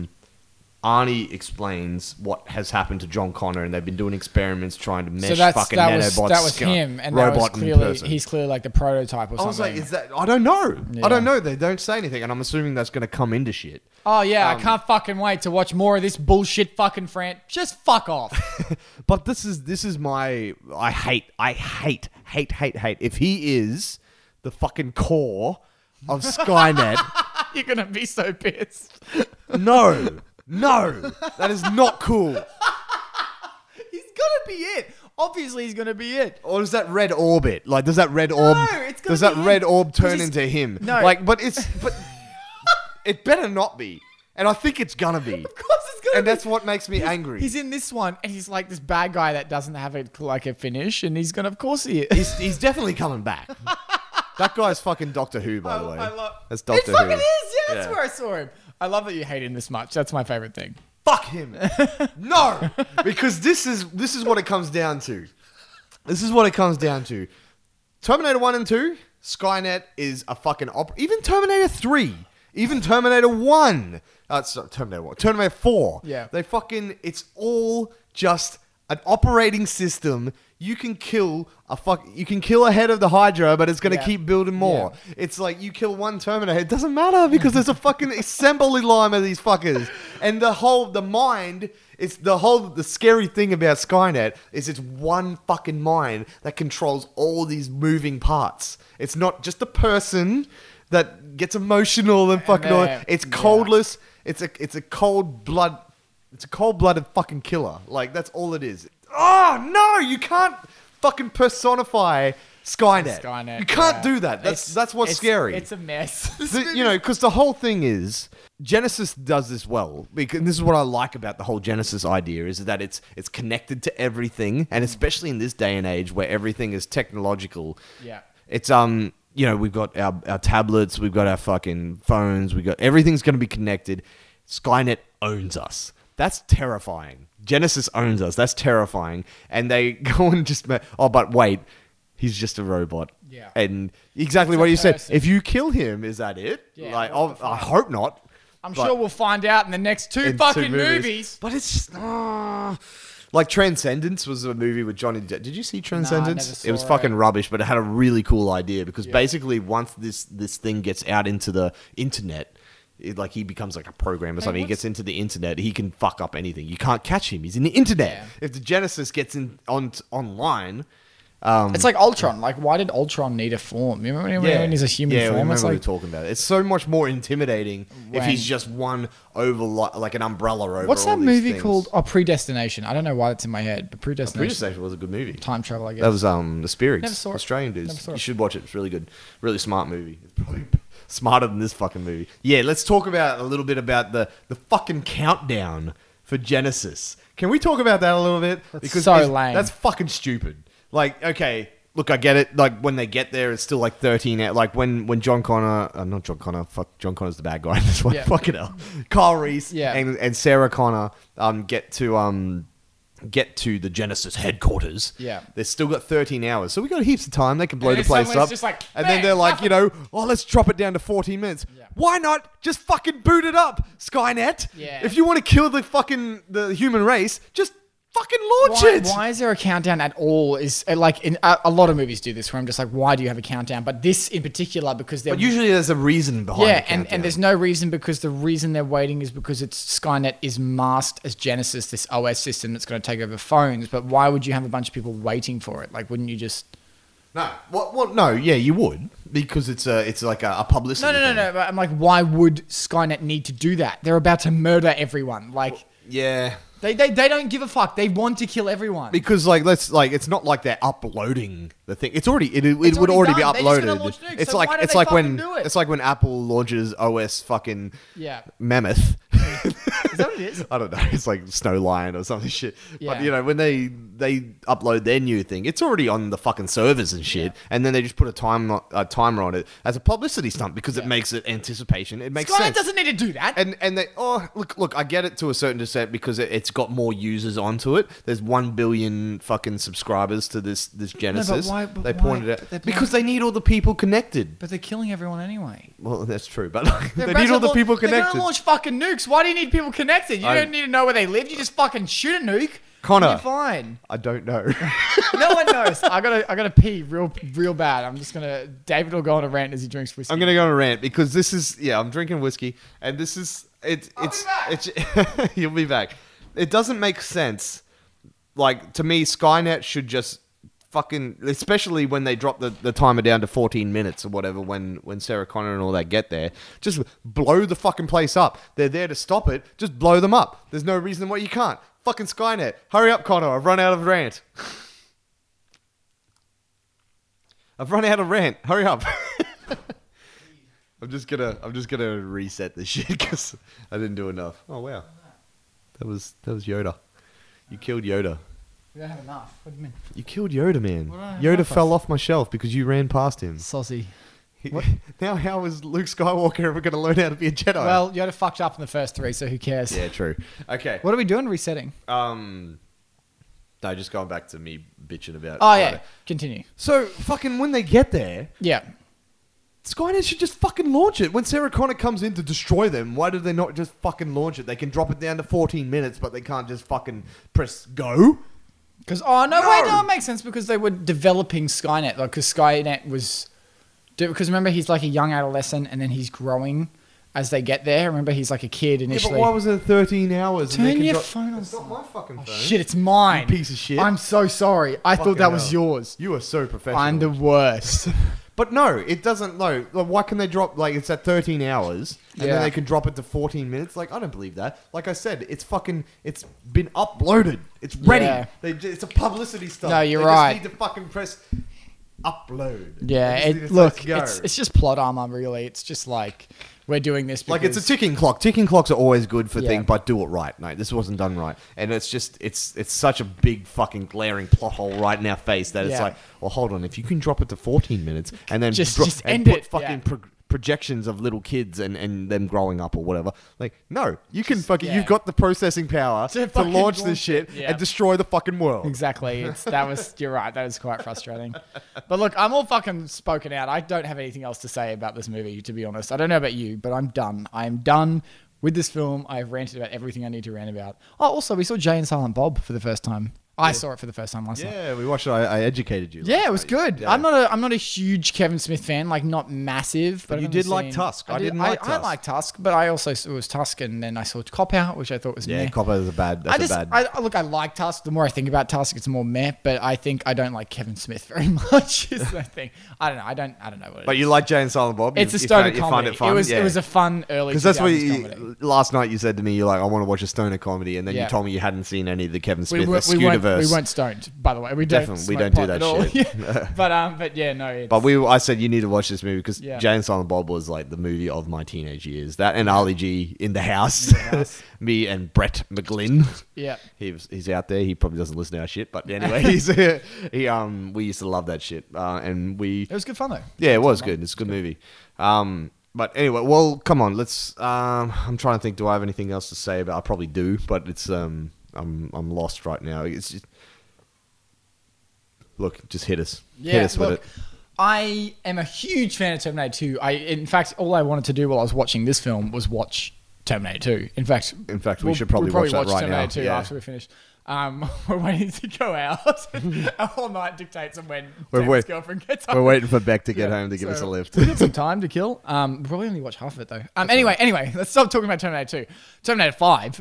Arnie explains what has happened to John Connor, and they've been doing experiments trying to mesh fucking nanobots. That was him, and that was robot and clearly person. he's clearly like the prototype or something. I was like, is that? I don't know. Yeah. I don't know. They don't say anything, and I'm assuming that's going to come into shit. Oh yeah, I can't fucking wait to watch more of this bullshit fucking Fran. Just fuck off. But this is my I hate if he is the fucking core of Skynet. You're gonna be so pissed. No, that is not cool. He's gonna be it. Obviously, he's gonna be it. Or does that red orbit? Like, does that red orb? it's gonna Does that be him. red orb 'Cause turn he's- into him? No. like, but it better not be. And I think it's gonna be. Of course, it's gonna. And be. that's what makes me angry. He's in this one, and he's like this bad guy that doesn't have a finish, and he's gonna, of course, he is. He's definitely coming back. That guy's fucking Doctor Who, by the way. That's It Doctor Who. fucking is. Yeah, that's Yeah. where I saw him. I love that you hate him this much. That's my favorite thing. Fuck him. No, because this is what it comes down to. This is what it comes down to. Terminator 1 and 2, Skynet is a fucking even Terminator 3, even Terminator 1. Sorry, Terminator 1. Terminator 4. Yeah. It's all just an operating system. You can kill a head of the Hydra, but it's going to keep building more. Yeah. It's like you kill one Terminator, it doesn't matter because there's a fucking assembly line of these fuckers. And the scary thing about Skynet is it's one fucking mind that controls all these moving parts. It's not just a person that gets emotional and fucking all. It's coldless. It's a cold-blooded fucking killer. Like, that's all it is. Oh, no, you can't fucking personify Skynet. You can't do that. That's what's scary. It's a mess. Because the whole thing is, Genesis does this well. Because this is what I like about the whole Genesis idea, is that it's connected to everything, and especially in this day and age where everything is technological. Yeah. It's we've got our tablets, we've got our fucking phones, everything's going to be connected. Skynet owns us. That's terrifying. Genesis owns us. That's terrifying. And they go and just, but wait, he's just a robot. Yeah. And exactly what you said. If you kill him, is that it? Yeah, I hope not. I'm sure we'll find out in the next two fucking movies. But it's just, like Transcendence was a movie with Johnny Depp. Did you see Transcendence? Nah, I never saw it was fucking rubbish, but it had a really cool idea because basically once this thing gets out into the internet, he becomes like a program or something. He gets into the internet. He can fuck up anything. You can't catch him. He's in the internet. Yeah. If the Genesis gets online, it's like Ultron. Like, why did Ultron need a form? Remember when he's a human form? Yeah, remember we were talking about it. It's so much more intimidating if he's just one over, like an umbrella over. What's that all these movie things. called? Oh, Predestination. I don't know why it's in my head, but Predestination was a good movie. Time travel, I guess. That was the Spirits. Never saw it. Australian dudes. Never saw it. You should watch it. It's really good. Really smart movie. It's probably smarter than this fucking movie. Yeah, let's talk about a little bit about the fucking countdown for Genesis. Can we talk about that a little bit? Because so lame. That's fucking stupid. Like, okay, look, I get it. Like, when they get there, it's still like 13 hours. Like, when John Connor... not John Connor. Fuck, John Connor's the bad guy. That's why. Fucking hell. Kyle Reese and Sarah Connor get to the Genesis headquarters. Yeah. They've still got 13 hours. So we got heaps of time. They can blow the place up. Just like, and then they're like, let's drop it down to 14 minutes. Yeah. Why not just fucking boot it up, Skynet? Yeah. If you want to kill the human race, just fucking launch it. Why is there a countdown at all? Is like in a lot of movies do this where I'm just like, why do you have a countdown? But this in particular because they're... But usually there's a reason behind the countdown. and there's no reason because the reason they're waiting is because Skynet is masked as Genesis, this OS system that's going to take over phones. But why would you have a bunch of people waiting for it? Like, wouldn't you just... No. Well, no, yeah, you would. Because it's like a publicity thing. No. But I'm like, why would Skynet need to do that? They're about to murder everyone. Like... Yeah. They don't give a fuck. They want to kill everyone. Because it's not like they're uploading the thing. It would already be uploaded. It's like when Apple launches OS fucking Mammoth. Is that what it is? I don't know. It's like Snowline or something shit. Yeah. But when they upload their new thing, it's already on the fucking servers and shit. And then they just put a timer on it as a publicity stunt because it makes it anticipation. It makes sense. Skynet doesn't need to do that. And they look, I get it to a certain extent because it's got more users onto it. There's 1 billion fucking subscribers to this Genesis. But they pointed it because they need all the people connected. But they're killing everyone anyway. Well, that's true, but they need all the people connected. They're gonna launch fucking nukes. Why do you need people connected? You don't need to know where they live. You just fucking shoot a nuke. Connor, you're fine. I don't know. No one knows. I gotta pee real bad. I'm just gonna. David will go on a rant as he drinks whiskey. I'm gonna go on a rant because this is I'm drinking whiskey and this is it's you'll be back. It doesn't make sense. Like, to me, Skynet should just fucking, especially when they drop the timer down to 14 minutes or whatever, when Sarah Connor and all that get there, just blow the fucking place up. They're there to stop it. Just blow them up. There's no reason why you can't. Fucking Skynet. Hurry up, Connor. I've run out of rant. Hurry up. I'm just gonna reset this shit because I didn't do enough. Oh wow. That was Yoda. You killed Yoda. We don't have enough. What do you mean? You killed Yoda, man. Yoda fell off my shelf because you ran past him. Saucy. Now, how is Luke Skywalker ever going to learn how to be a Jedi? Well, Yoda fucked up in the first 3, so who cares? Yeah, true. Okay. What are we doing resetting? No, just going back to me bitching about. Oh yeah, continue. So fucking when they get there, Yeah. Skynet should just fucking launch it. When Sarah Connor comes in to destroy them, why do they not just fucking launch it? They can drop it down to 14 minutes, but they can't just fucking press go. Because it makes sense because they were developing Skynet, like because Skynet was, because remember he's like a young adolescent and then he's growing as they get there. Remember he's like a kid initially. Yeah, but why was it 13 hours? Turn your phone on. It's not my fucking phone. Shit, it's mine. You piece of shit. I'm so sorry. I thought that was yours. You are so professional. I'm the worst. But no, it doesn't. No, like, why can they drop like it's at 13 hours and then they can drop it to 14 minutes? Like I don't believe that. Like I said, it's been uploaded. It's ready. Yeah. It's a publicity stunt. No, you're they right. Just need to fucking press upload. Yeah, it's just plot armor really. It's just like we're doing this because... Like it's a ticking clock. Ticking clocks are always good for Yeah. things, but do it right. No, this wasn't done right, and it's just it's such a big fucking glaring plot hole right in our face that it's Yeah. like, well, hold on, if you can drop it to 14 minutes and then Just and end put it, fucking yeah. projections of little kids and them growing up or whatever, like no, you can fucking yeah. you've got the processing power to fucking launch launch this shit it, yeah. and destroy the fucking world. Exactly. You're right. That is quite frustrating. But look, I'm all fucking spoken out. I don't have anything else to say about this movie, to be honest. I don't know about you, but I'm done. I am done with this film. I've ranted about everything I need to rant about. Oh, also, we saw Jay and Silent Bob for the first time. I saw it for the first time last night. Yeah, we watched it. I educated you. Yeah, last it was night. good. Yeah. I'm not a huge Kevin Smith fan, like not massive. But you I've did never like seen- Tusk. I didn't I like Tusk. like Tusk, but I also it was Tusk, and then I saw Cop Out, which I thought was Yeah, meh. Copper is a bad. That's a bad. I like Tusk. The more I think about Tusk, it's more meh. But I think I don't like Kevin Smith very much. Is the thing. I don't know. I don't know what it But is. you like Jay and Silent Bob? It's a You stoner find- you find comedy. it fun? It was a fun early. Because that's what 2000s comedy. last night you said to me. You're like, I want to watch a stoner comedy, and then Yeah. you told me you hadn't seen any of the Kevin We Smith weren't, Scooterverse. we weren't stoned, by the way. We Definitely, we smoke don't do pot that at all. shit. Yeah. But yeah, no. It's, But I said you need to watch this movie because Yeah. Jay and Silent Bob was like the movie of my teenage years. That and Ali G in the house, house. me and Brett McGlynn. yeah. He's out there. He probably doesn't listen to our shit, but anyway, we used to love that shit, and we It was good fun though. Yeah, it was good. It's a good movie. But anyway, well, come on. Let's. I'm trying to think. Do I have anything else to say about? I probably do, but it's. I'm lost right now. It's just. Look, just hit us. Yeah, Hit us look, with it. I am a huge fan of Terminator 2. In fact, all I wanted to do while I was watching this film was watch Terminator 2. In fact, We should probably watch that right Terminator now. 2 Yeah. after we finish. We're waiting to go out. Our whole night dictates on when We're Dan's wait- girlfriend gets home. We're waiting for Beck to get Yeah, home to give us a so lift. We got some time to kill. We'll probably only watch half of it though. Anyway, let's stop talking about Terminator 2. Terminator 5.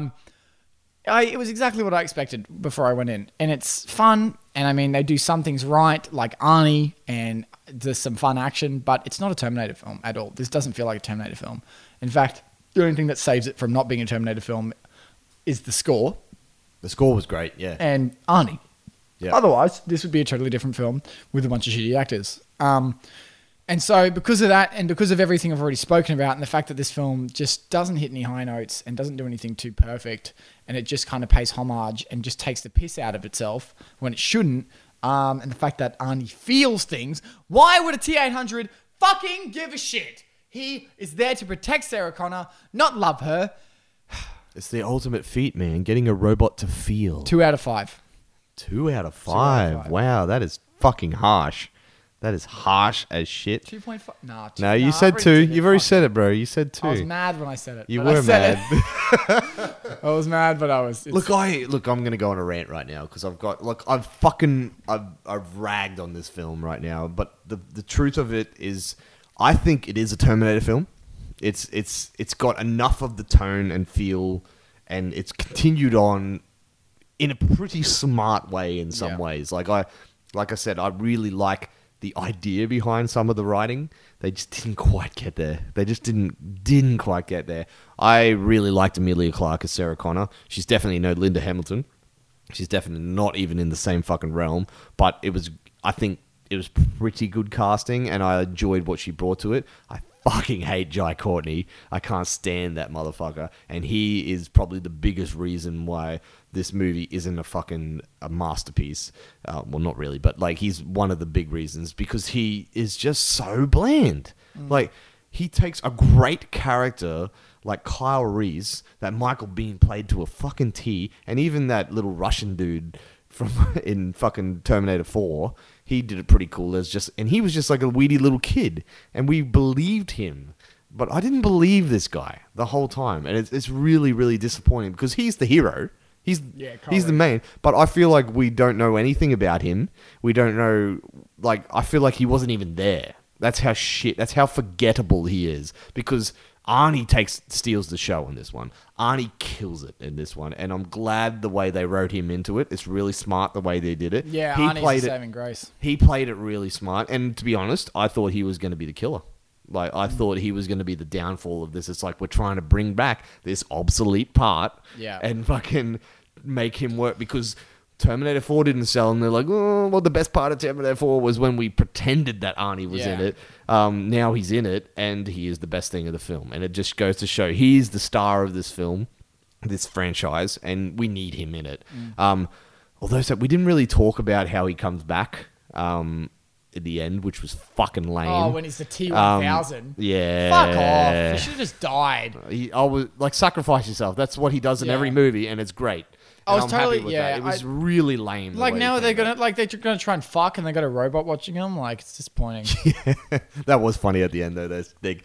It was exactly what I expected before I went in, and it's fun. And I mean, they do some things right, like Arnie, and there's some fun action. But it's not a Terminator film at all. This doesn't feel like a Terminator film. In fact, the only thing that saves it from not being a Terminator film is the score The score was great. Yeah. and Arnie. Yeah. Otherwise, this would be a totally different film with a bunch of shitty actors. And so because of that and because of everything I've already spoken about and the fact that this film just doesn't hit any high notes and doesn't do anything too perfect and it just kind of pays homage and just takes the piss out of itself when it shouldn't, and the fact that Arnie feels things, why would a T-800 fucking give a shit? He is there to protect Sarah Connor, not love her. It's the ultimate feat, man. Getting a robot to feel. 2 out of 5. 2 out of 5. Wow, that is fucking harsh. That is harsh as shit. 2.5. Nah. No, you said 2. You've already said it, bro. You said 2. I was mad when I said it. You but I were said mad. it. I was mad, but I was. Look, I'm gonna go on a rant right now because I've ragged on this film right now. But the truth of it is, I think it is a Terminator film. It's got enough of the tone and feel, and it's continued on in a pretty smart way in some ways. Like I said, I really like the idea behind some of the writing. They just didn't quite get there. They just didn't quite get there. I really liked Emilia Clarke as Sarah Connor. She's definitely no Linda Hamilton. She's definitely not even in the same fucking realm. But I think it was pretty good casting, and I enjoyed what she brought to it. I fucking hate Jai Courtney. I can't stand that motherfucker. And he is probably the biggest reason why this movie isn't a masterpiece. Well, not really, but like he's one of the big reasons because he is just so bland. Like he takes a great character like Kyle Reese that Michael Biehn played to a fucking T, and even that little Russian dude from in fucking Terminator 4, he did it pretty cool. And he was just like a weedy little kid, and we believed him. But I didn't believe this guy the whole time, and it's really, really disappointing because he's the hero. He's the main, but I feel like we don't know anything about him. We don't know, like, I feel like he wasn't even there. That's how forgettable he is, because Arnie steals the show in this one. Arnie kills it in this one, and I'm glad the way they wrote him into it. It's really smart the way they did it. Yeah, Arnie's the saving grace. He played it really smart, and to be honest, I thought he was going to be the killer. Like, I thought he was going to be the downfall of this. It's like we're trying to bring back this obsolete part and fucking make him work, because Terminator 4 didn't sell, and they're like, oh, well, the best part of Terminator 4 was when we pretended that Arnie was in it. Now he's in it, and he is the best thing of the film. And it just goes to show he's the star of this film, this franchise, and we need him in it. Although we didn't really talk about how he comes back at the end, which was fucking lame. Oh, when he's the T-1000. Yeah. Fuck off. He should have just died. I was like, sacrifice yourself. That's what he does in every movie, and it's great. I was I'm totally happy with that. It was really lame. Like, now they're gonna try and fuck, and they got a robot watching them. Like, it's disappointing. Yeah. That was funny at the end though.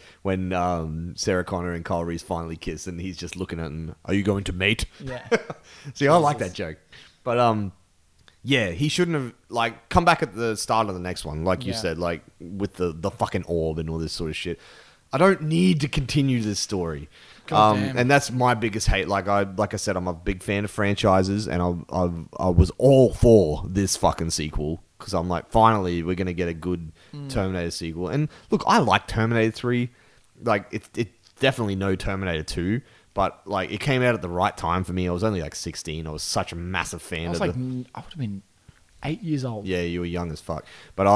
When Sarah Connor and Kyle Reese finally kiss, and he's just looking at him. Are you going to mate? Yeah. See, I like that joke, but yeah, he shouldn't have like come back at the start of the next one, like you said, like with the fucking orb and all this sort of shit. I don't need to continue this story. And that's my biggest hate. Like I said, I'm a big fan of franchises, and I was all for this fucking sequel, because I'm like, finally, we're gonna get a good Terminator sequel. And look, I like Terminator 3. Like, it's definitely no Terminator 2, but like, it came out at the right time for me. I was only like 16. I was such a massive fan. I would have been 8 years old. Yeah, you were young as fuck. But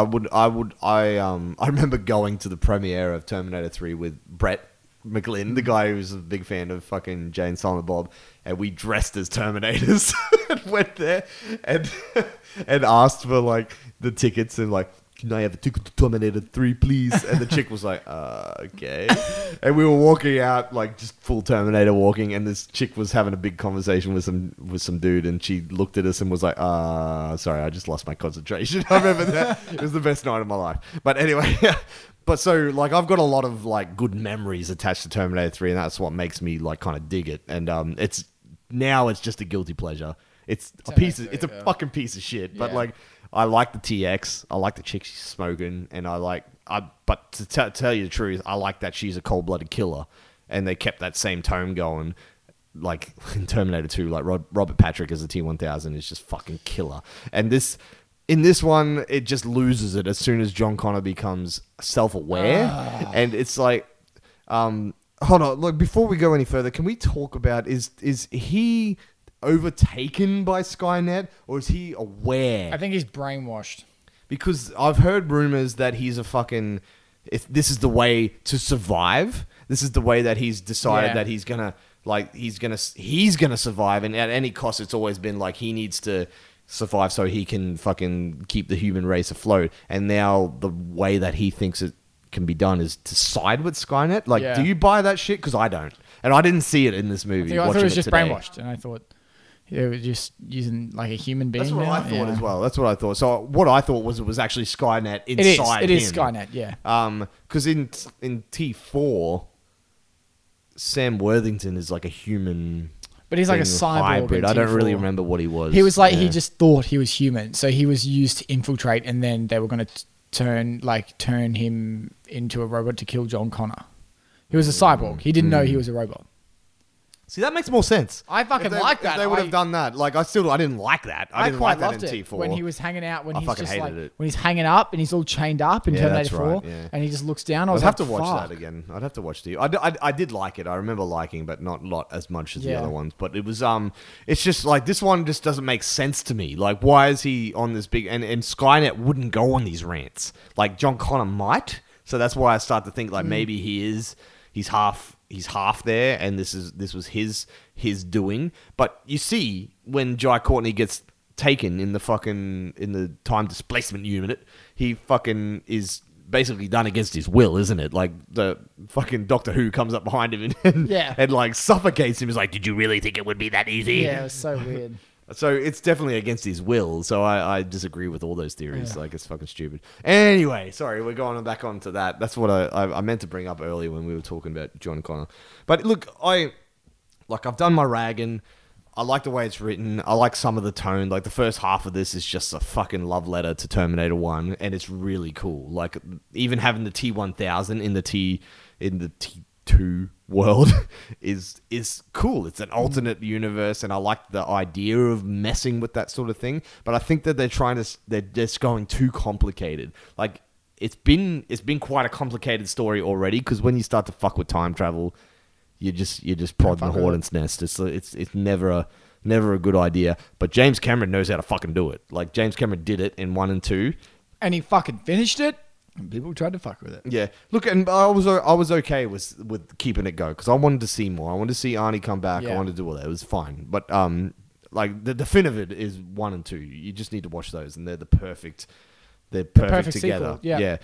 I remember going to the premiere of Terminator 3 with Brett McGlynn, the guy who was a big fan of fucking Jay and Silent Bob, and we dressed as Terminators and went there and asked for like the tickets, and like, can I have a ticket to Terminator 3, please? And the chick was like, okay. And we were walking out, like, just full Terminator walking, and this chick was having a big conversation with some dude, and she looked at us and was like, sorry, I just lost my concentration. I remember that. It was the best night of my life. But anyway, but so, like, I've got a lot of, like, good memories attached to Terminator 3, and that's what makes me, like, kind of dig it. And it's just a guilty pleasure. It's a fucking piece of shit. But, like, I like the TX. I like the chick she's smoking, and but to tell you the truth, I like that she's a cold-blooded killer, and they kept that same tone going. Like in Terminator 2, like Robert Patrick as the T-1000 is just fucking killer, and in this one, it just loses it as soon as John Connor becomes self-aware, and it's like, hold on, look, before we go any further, can we talk about is he overtaken by Skynet, or is he aware? I think he's brainwashed. Because I've heard rumors that he's a fucking... If this is the way to survive. This is the way that he's decided that he's gonna survive, and at any cost, it's always been like he needs to survive so he can fucking keep the human race afloat. And now the way that he thinks it can be done is to side with Skynet. Like, do you buy that shit? Because I don't, and I didn't see it in this movie. I thought it was just brainwashed, and I thought it was just using like a human being. That's what I thought as well. That's what I thought. So what I thought was it was actually Skynet inside him. It is Skynet, yeah. Because in T4, Sam Worthington is like a human, but he's like a cyborg hybrid. I don't really remember what he was. He was like he just thought he was human, so he was used to infiltrate, and then they were going to turn him into a robot to kill John Connor. He was a cyborg. He didn't know he was a robot. See, that makes more sense. I fucking like that. If they would have done that. Like, I didn't like that. I didn't like that in T4. When he was hanging out, when I he's fucking just hated like, it. when he's hanging up and he's all chained up in Terminator 4, right, and he just looks down. I'd have to watch that again. I'd have to watch I did like it. I remember liking, but not as much as the other ones. But it was it's just like this one just doesn't make sense to me. Like, why is he on this big and Skynet wouldn't go on these rants? Like John Connor might. So that's why I start to think like maybe he's half there, and this was his doing. But you see, when Jai Courtney gets taken in the time displacement unit, he fucking is basically done against his will, isn't it? Like the fucking Doctor Who comes up behind him and like suffocates him. He's like, "Did you really think it would be that easy?" Yeah, it was so weird. So it's definitely against his will. So I disagree with all those theories. Like, it's fucking stupid. Anyway, sorry, we're going back onto that. That's what I meant to bring up earlier when we were talking about John Connor. But look, I've done my ragging. I like the way it's written. I like some of the tone. Like, the first half of this is just a fucking love letter to Terminator 1, and it's really cool. Like, even having the T-1000 in the T2 world is cool. It's an alternate universe, and I like the idea of messing with that sort of thing. But I think that they're just going too complicated. Like, it's been quite a complicated story already, because when you start to fuck with time travel, you're just prodding the hornet's nest. It's never a good idea. But James Cameron knows how to fucking do it. Like, James Cameron did it in 1 and 2, and he fucking finished it. And people tried to fuck with it. Yeah, look, and I was okay with keeping it go, because I wanted to see more. I wanted to see Arnie come back. Yeah. I wanted to do all that. It was fine, but like the fin of it is 1 and 2. You just need to watch those, and they're perfect together. Sequel, yeah.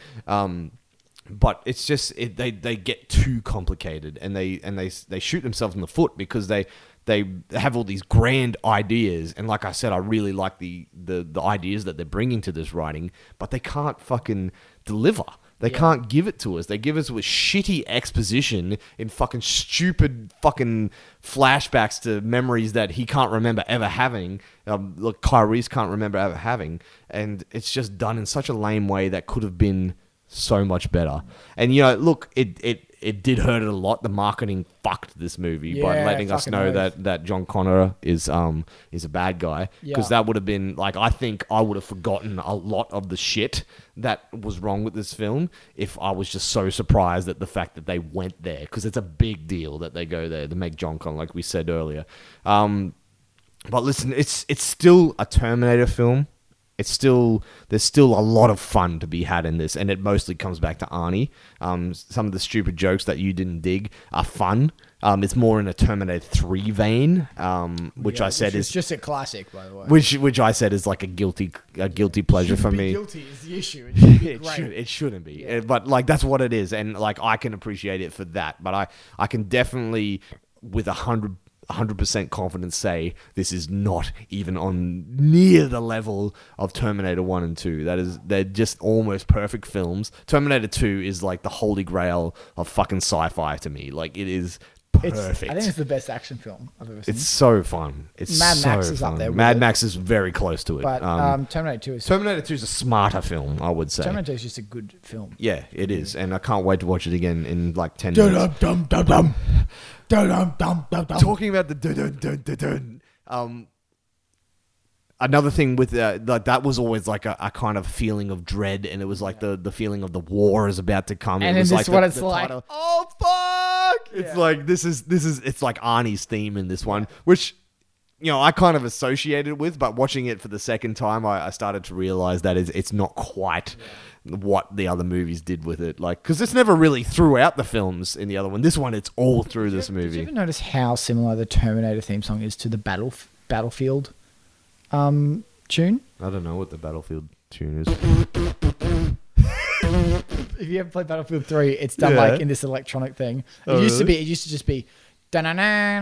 But it's just they get too complicated, and they shoot themselves in the foot, because they have all these grand ideas, and like I said, I really like the ideas that they're bringing to this writing, but they can't fucking deliver. They can't give it to us. They give us with shitty exposition in fucking stupid fucking flashbacks to memories that he can't remember ever having. Look, Kyrie's can't remember ever having, and it's just done in such a lame way that could have been so much better. And look, it did hurt it a lot. The marketing fucked this movie by letting us know that John Connor is a bad guy, because that would have been like, I think I would have forgotten a lot of the shit that was wrong with this film if I was just so surprised at the fact that they went there, because it's a big deal that they go there to make John Connor, like we said earlier. But listen, it's still a Terminator film. There's still a lot of fun to be had in this, and it mostly comes back to Arnie. Some of the stupid jokes that you didn't dig are fun. It's more in a Terminator 3 vein, which I said is just a classic, by the way. Which I said is like a guilty pleasure for me. Guilty is the issue. It should be great. It shouldn't be, but like, that's what it is, and like, I can appreciate it for that. But I can definitely, with 100% confidence, say this is not even on near the level of Terminator 1 and 2. They're just almost perfect films. Terminator 2 is like the holy grail of fucking sci-fi to me. Like, it is perfect. I think it's the best action film I've ever seen. It's so fun. Mad Max is up there with Mad it. Max is very close to it. But Terminator 2 is a smarter film, I would say. Terminator 2 is just a good film. Yeah, it is, and I can't wait to watch it again in like 10 minutes. Talking about the dun-dun-dun-dun-dun. Another thing with like, that was always like a kind of feeling of dread, and it was like the feeling of the war is about to come. And it was this like it's like, title. oh fuck! It's like this is it's like Arnie's theme in this one, which I kind of associated with, but watching it for the second time, I started to realize that it's not quite what the other movies did with it. Like, because it's never really throughout the films in the other one. This one, it's all through this movie. Did you ever notice how similar the Terminator theme song is to the Battlefield tune? I don't know what the Battlefield tune is. If you ever played Battlefield 3, it's done like in this electronic thing. It used to just be I like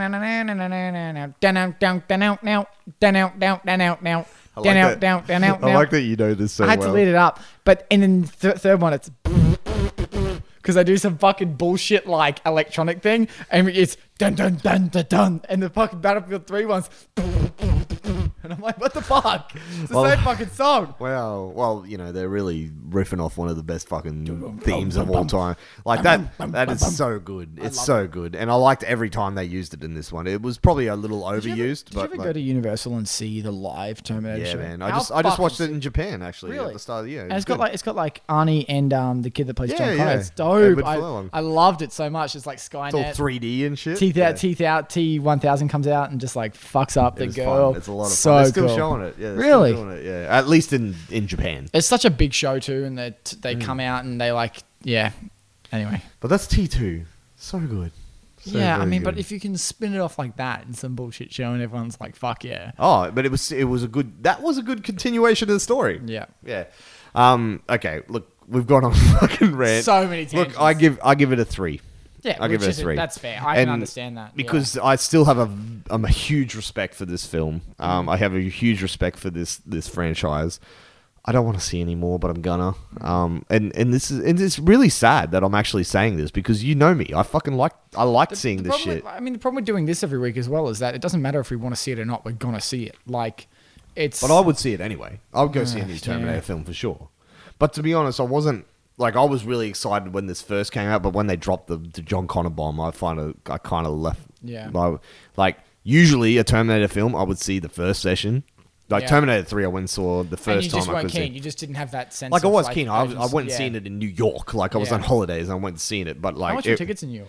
that you know this so well. I had to lead it up, but and then the third one, it's because I do some fucking bullshit like electronic thing, and it's dun dun dun dun dun, and the fucking Battlefield 3 ones. And I'm like, what the fuck? It's the same fucking song. Well, they're really riffing off one of the best fucking themes of all time. Like, that is so good. It's so good. And I liked every time they used it in this one. It was probably a little overused. Did you ever go to Universal and see the live Terminator show? Yeah, man. I just watched it in Japan, actually, at the start of the year. And it's got like Arnie and the kid that plays John Connor. It's dope. I loved it so much. It's like Skynet. It's all 3D and shit. Teeth out, T-1000 comes out and just like fucks up the girl. Fun. It's a lot of fun. They're still cool. showing it. Yeah, really? Still doing it, yeah. At least in Japan. It's such a big show too, and they come out and they like, anyway. But that's T2. So good. So I mean, good. but if you can spin it off like that in some bullshit show and everyone's like, fuck yeah. Oh, but it was a good continuation of the story. Yeah. Yeah. Okay, look, we've gone on a fucking rant. So many tangents. Look, I give it a 3. Yeah, I'll give it a which is 3. that's fair. I can understand that. Because I still have a huge respect for this film. I have a huge respect for this franchise. I don't want to see any more, but I'm gonna. And it's really sad that I'm actually saying this because you know me. I like seeing this shit. The problem with doing this every week as well is that it doesn't matter if we want to see it or not. We're gonna see it. Like, it's. But I would see it anyway. I would go see a new Terminator film for sure. But to be honest, I wasn't. Like, I was really excited when this first came out, but when they dropped the John Connor bomb, I kind of left. Yeah. Like, usually a Terminator film, I would see the first session. Like, Terminator 3, I went and saw the first time. And you just weren't keen. You just didn't have that sense like, of... I was keen. I went and yeah. seen it in New York. Like, I was on holidays and I went and seen it. But, like... How much were tickets in New York?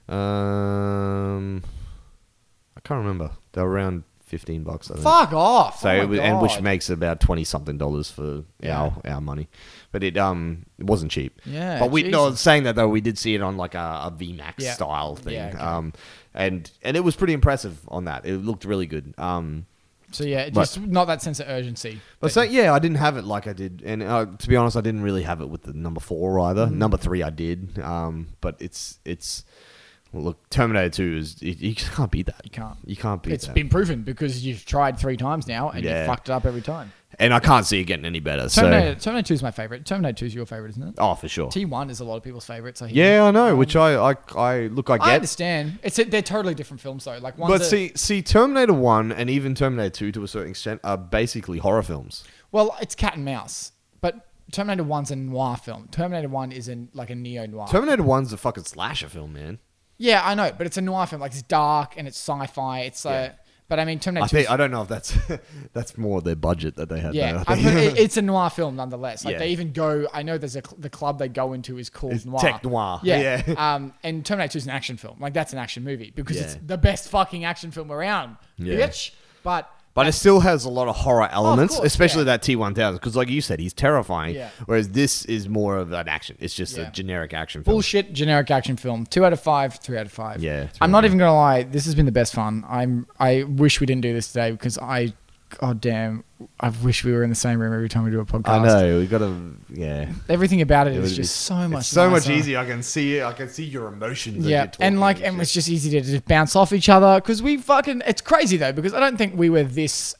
I can't remember. They were around $15, I think. Fuck off! So and which makes about $20-something for our money, but it wasn't cheap. Yeah, but saying that though, we did see it on like a VMAX style thing. Yeah, okay. And it was pretty impressive on that. It looked really good. So yeah, just not that sense of urgency. But so I didn't have it like I did, and to be honest, I didn't really have it with the number 4 either. Number 3 I did, but it's. Well, look, Terminator 2 is... You just can't beat that. You can't. You can't beat that. It's been proven because you've tried 3 times now and you fucked it up every time. And I can't see it getting any better. Terminator 2 is my favourite. Terminator 2 is your favourite, isn't it? Oh, for sure. T1 is a lot of people's favourites. I know, which I get. I understand. They're totally different films, though. Like see, Terminator 1 and even Terminator 2 to a certain extent are basically horror films. Well, it's cat and mouse. But Terminator 1's a noir film. Terminator 1 is like a neo-noir. Terminator 1's a fucking slasher film, man. Yeah, I know, but it's a noir film. Like, it's dark and it's sci-fi. It's but I mean, Terminator 2... I don't know if that's more their budget that they had. Yeah, it's a noir film nonetheless. Like, they even go... I know there's the club they go into is called Noir. Tech Noir. Yeah. And Terminator 2 is an action film. Like, that's an action movie because it's the best fucking action film around, bitch. But it still has a lot of horror elements, course, especially that T-1000. Because like you said, he's terrifying. Yeah. Whereas this is more of an action. It's just a generic action film. Bullshit generic action film. 2 out of 5, 3 out of 5. Yeah. I'm not even going to lie. This has been the best fun. I wish we didn't do this today because God damn, I wish we were in the same room every time we do a podcast. I know. We got to, Everything about it is just so much It's so nicer. much easier. I can see your emotions. Yeah, and it's just easy to just bounce off each other because it's crazy though because I don't think we were this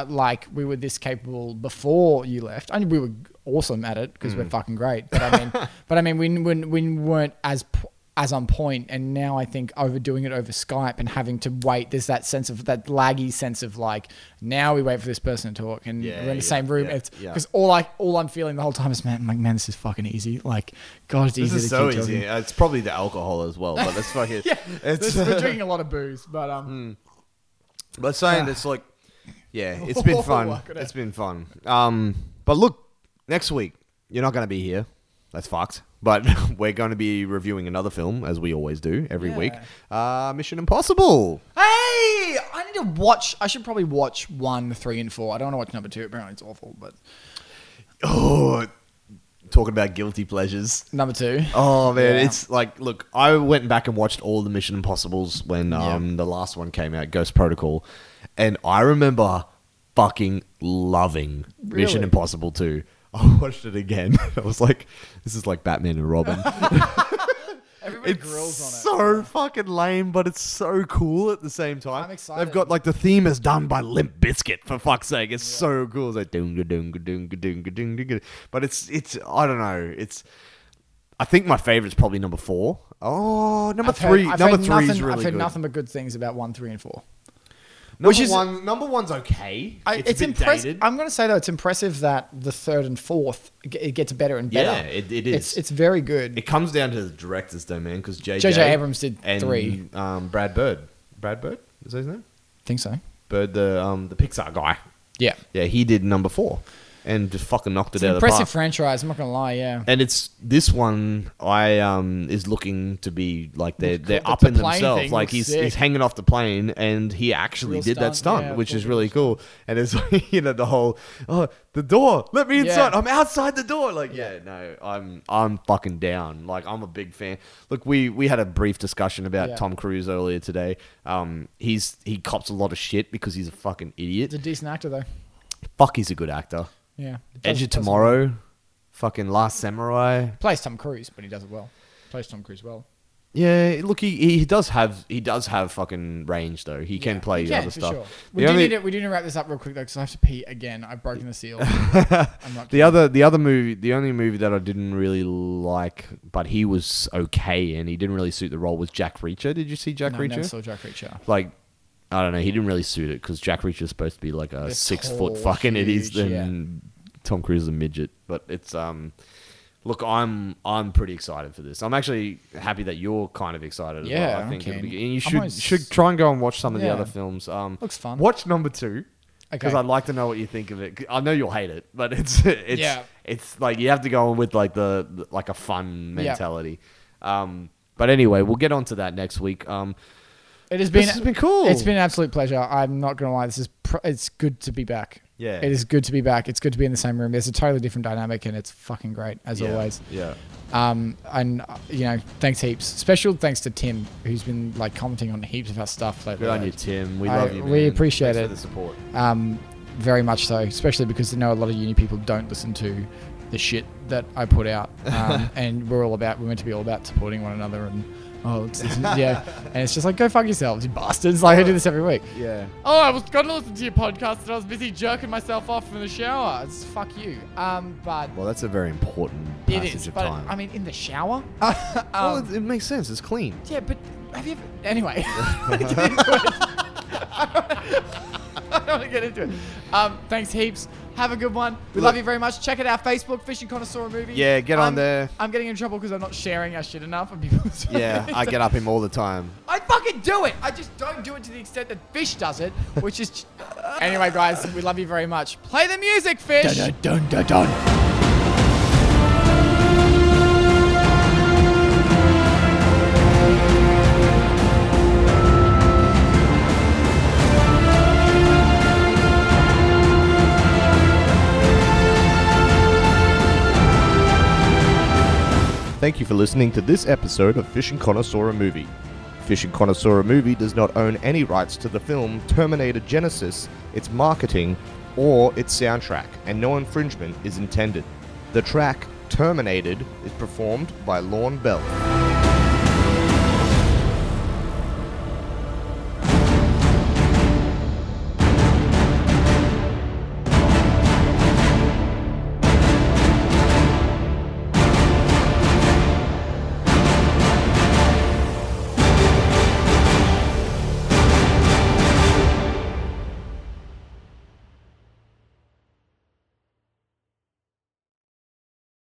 capable before you left. I mean, we were awesome at it because we're fucking great. But I mean, we weren't as on point, and now I think overdoing it over Skype and having to wait, there's that laggy sense of like, now we wait for this person to talk and we're in the same room. Because all I'm feeling the whole time is, man, this is fucking easy. Like, God, it's easy to keep talking. This is so easy. It's probably the alcohol as well, but that's fucking... We're drinking a lot of booze, but... But saying it's like, it's been fun. It's been fun. But look, next week, you're not going to be here. That's fucked. But we're going to be reviewing another film, as we always do every week. Mission Impossible. Hey! I need to watch... I should probably watch 1, 3, and 4. I don't want to watch number 2. Apparently it's awful, but... Oh, talking about guilty pleasures. Number 2. Oh, man. It's like... Look, I went back and watched all the Mission Impossibles when the last one came out, Ghost Protocol. And I remember fucking loving Mission Impossible 2. I watched it again. I was like, this is like Batman and Robin. Everybody grills on it. So fucking lame, but it's so cool at the same time. I'm excited. They've got like the theme is done by Limp Bizkit, for fuck's sake. It's so cool. It's like doonga doonga doonga doonga doonga. But it's I don't know. I think my favorite's probably number 4. Oh, number 3. Number 3 is really good. I've heard nothing but good things about 1, 3, and 4. Number one's okay. It's impressive. I'm going to say though, it's impressive that the 3rd and 4th it gets better and better. Yeah, it is. It's very good. It comes down to the directors though, man, because J.J. Abrams did 3. Brad Bird. Brad Bird? Is that his name? I think so. Bird, the Pixar guy. Yeah. Yeah, he did number 4. And just fucking knocked it out of the park. Impressive franchise. I'm not gonna lie. Yeah. And it's this one. Is looking to be like they're up in themselves. Like he's hanging off the plane, and he actually did that stunt, which is really cool. And it's like, the whole the door. Let me inside. I'm outside the door. Like I'm fucking down. Like I'm a big fan. Look, we had a brief discussion about Tom Cruise earlier today. He cops a lot of shit because he's a fucking idiot. He's a decent actor though. Fuck, he's a good actor. Yeah. Edge of Tomorrow, fucking Last Samurai. Plays Tom Cruise, but he does it well. Plays Tom Cruise well. Yeah, look, he does have fucking range though. He can play Yeah, other for stuff. Sure. We do need to wrap this up real quick though, because I have to pee again. I've broken the seal. The only movie that I didn't really like, but he was okay and he didn't really suit the role, was Jack Reacher. Did you see Jack Reacher? Never saw Jack Reacher. Like, I don't know, he didn't really suit it because Jack Reacher is supposed to be like a They're 6 tall, foot fucking huge, idiot, and Tom Cruise is a midget. But it's look, I'm pretty excited for this. I'm actually happy that you're kind of excited as well. I think it'll be, and you should try and go and watch some of the other films. Looks fun. Watch number 2. Because I'd like to know what you think of it. I know you'll hate it, but it's like you have to go in with like the like a fun mentality. But anyway, we'll get on to that next week. This has been cool. It's been an absolute pleasure. I'm not gonna lie. It's good to be back. Yeah, it is good to be back. It's good to be in the same room. There's a totally different dynamic, and it's fucking great as always. Yeah. And thanks heaps. Special thanks to Tim, who's been like commenting on heaps of our stuff lately. Good on you, Tim. We love you, man. We appreciate Thanks it. for the support. Very much so, especially because I know a lot of uni people don't listen to the shit that I put out, and we're meant to be all about supporting one another and. And it's just like, go fuck yourselves, you bastards. Like, I do this every week. Yeah. Oh, I was going to listen to your podcast and I was busy jerking myself off in the shower. It's fuck you. But well, that's a very important passage of time. I mean, in the shower? Well, it makes sense. It's clean. Yeah, but have you ever... Anyway. I don't want to get into it. Thanks heaps. Have a good one. We love you very much. Check out our Facebook, Fish and Connoisseur Movie. Yeah, get on there. I'm getting in trouble because I'm not sharing our shit enough. And people I get up him all the time. I fucking do it. I just don't do it to the extent that Fish does it, which is... Anyway, guys, we love you very much. Play the music, Fish. Dun, dun, dun, dun, dun. Thank you for listening to this episode of Fish and Connoisseur a Movie. Fish and Connoisseur a Movie does not own any rights to the film Terminator Genisys, its marketing, or its soundtrack, and no infringement is intended. The track Terminated is performed by Lorne Bell.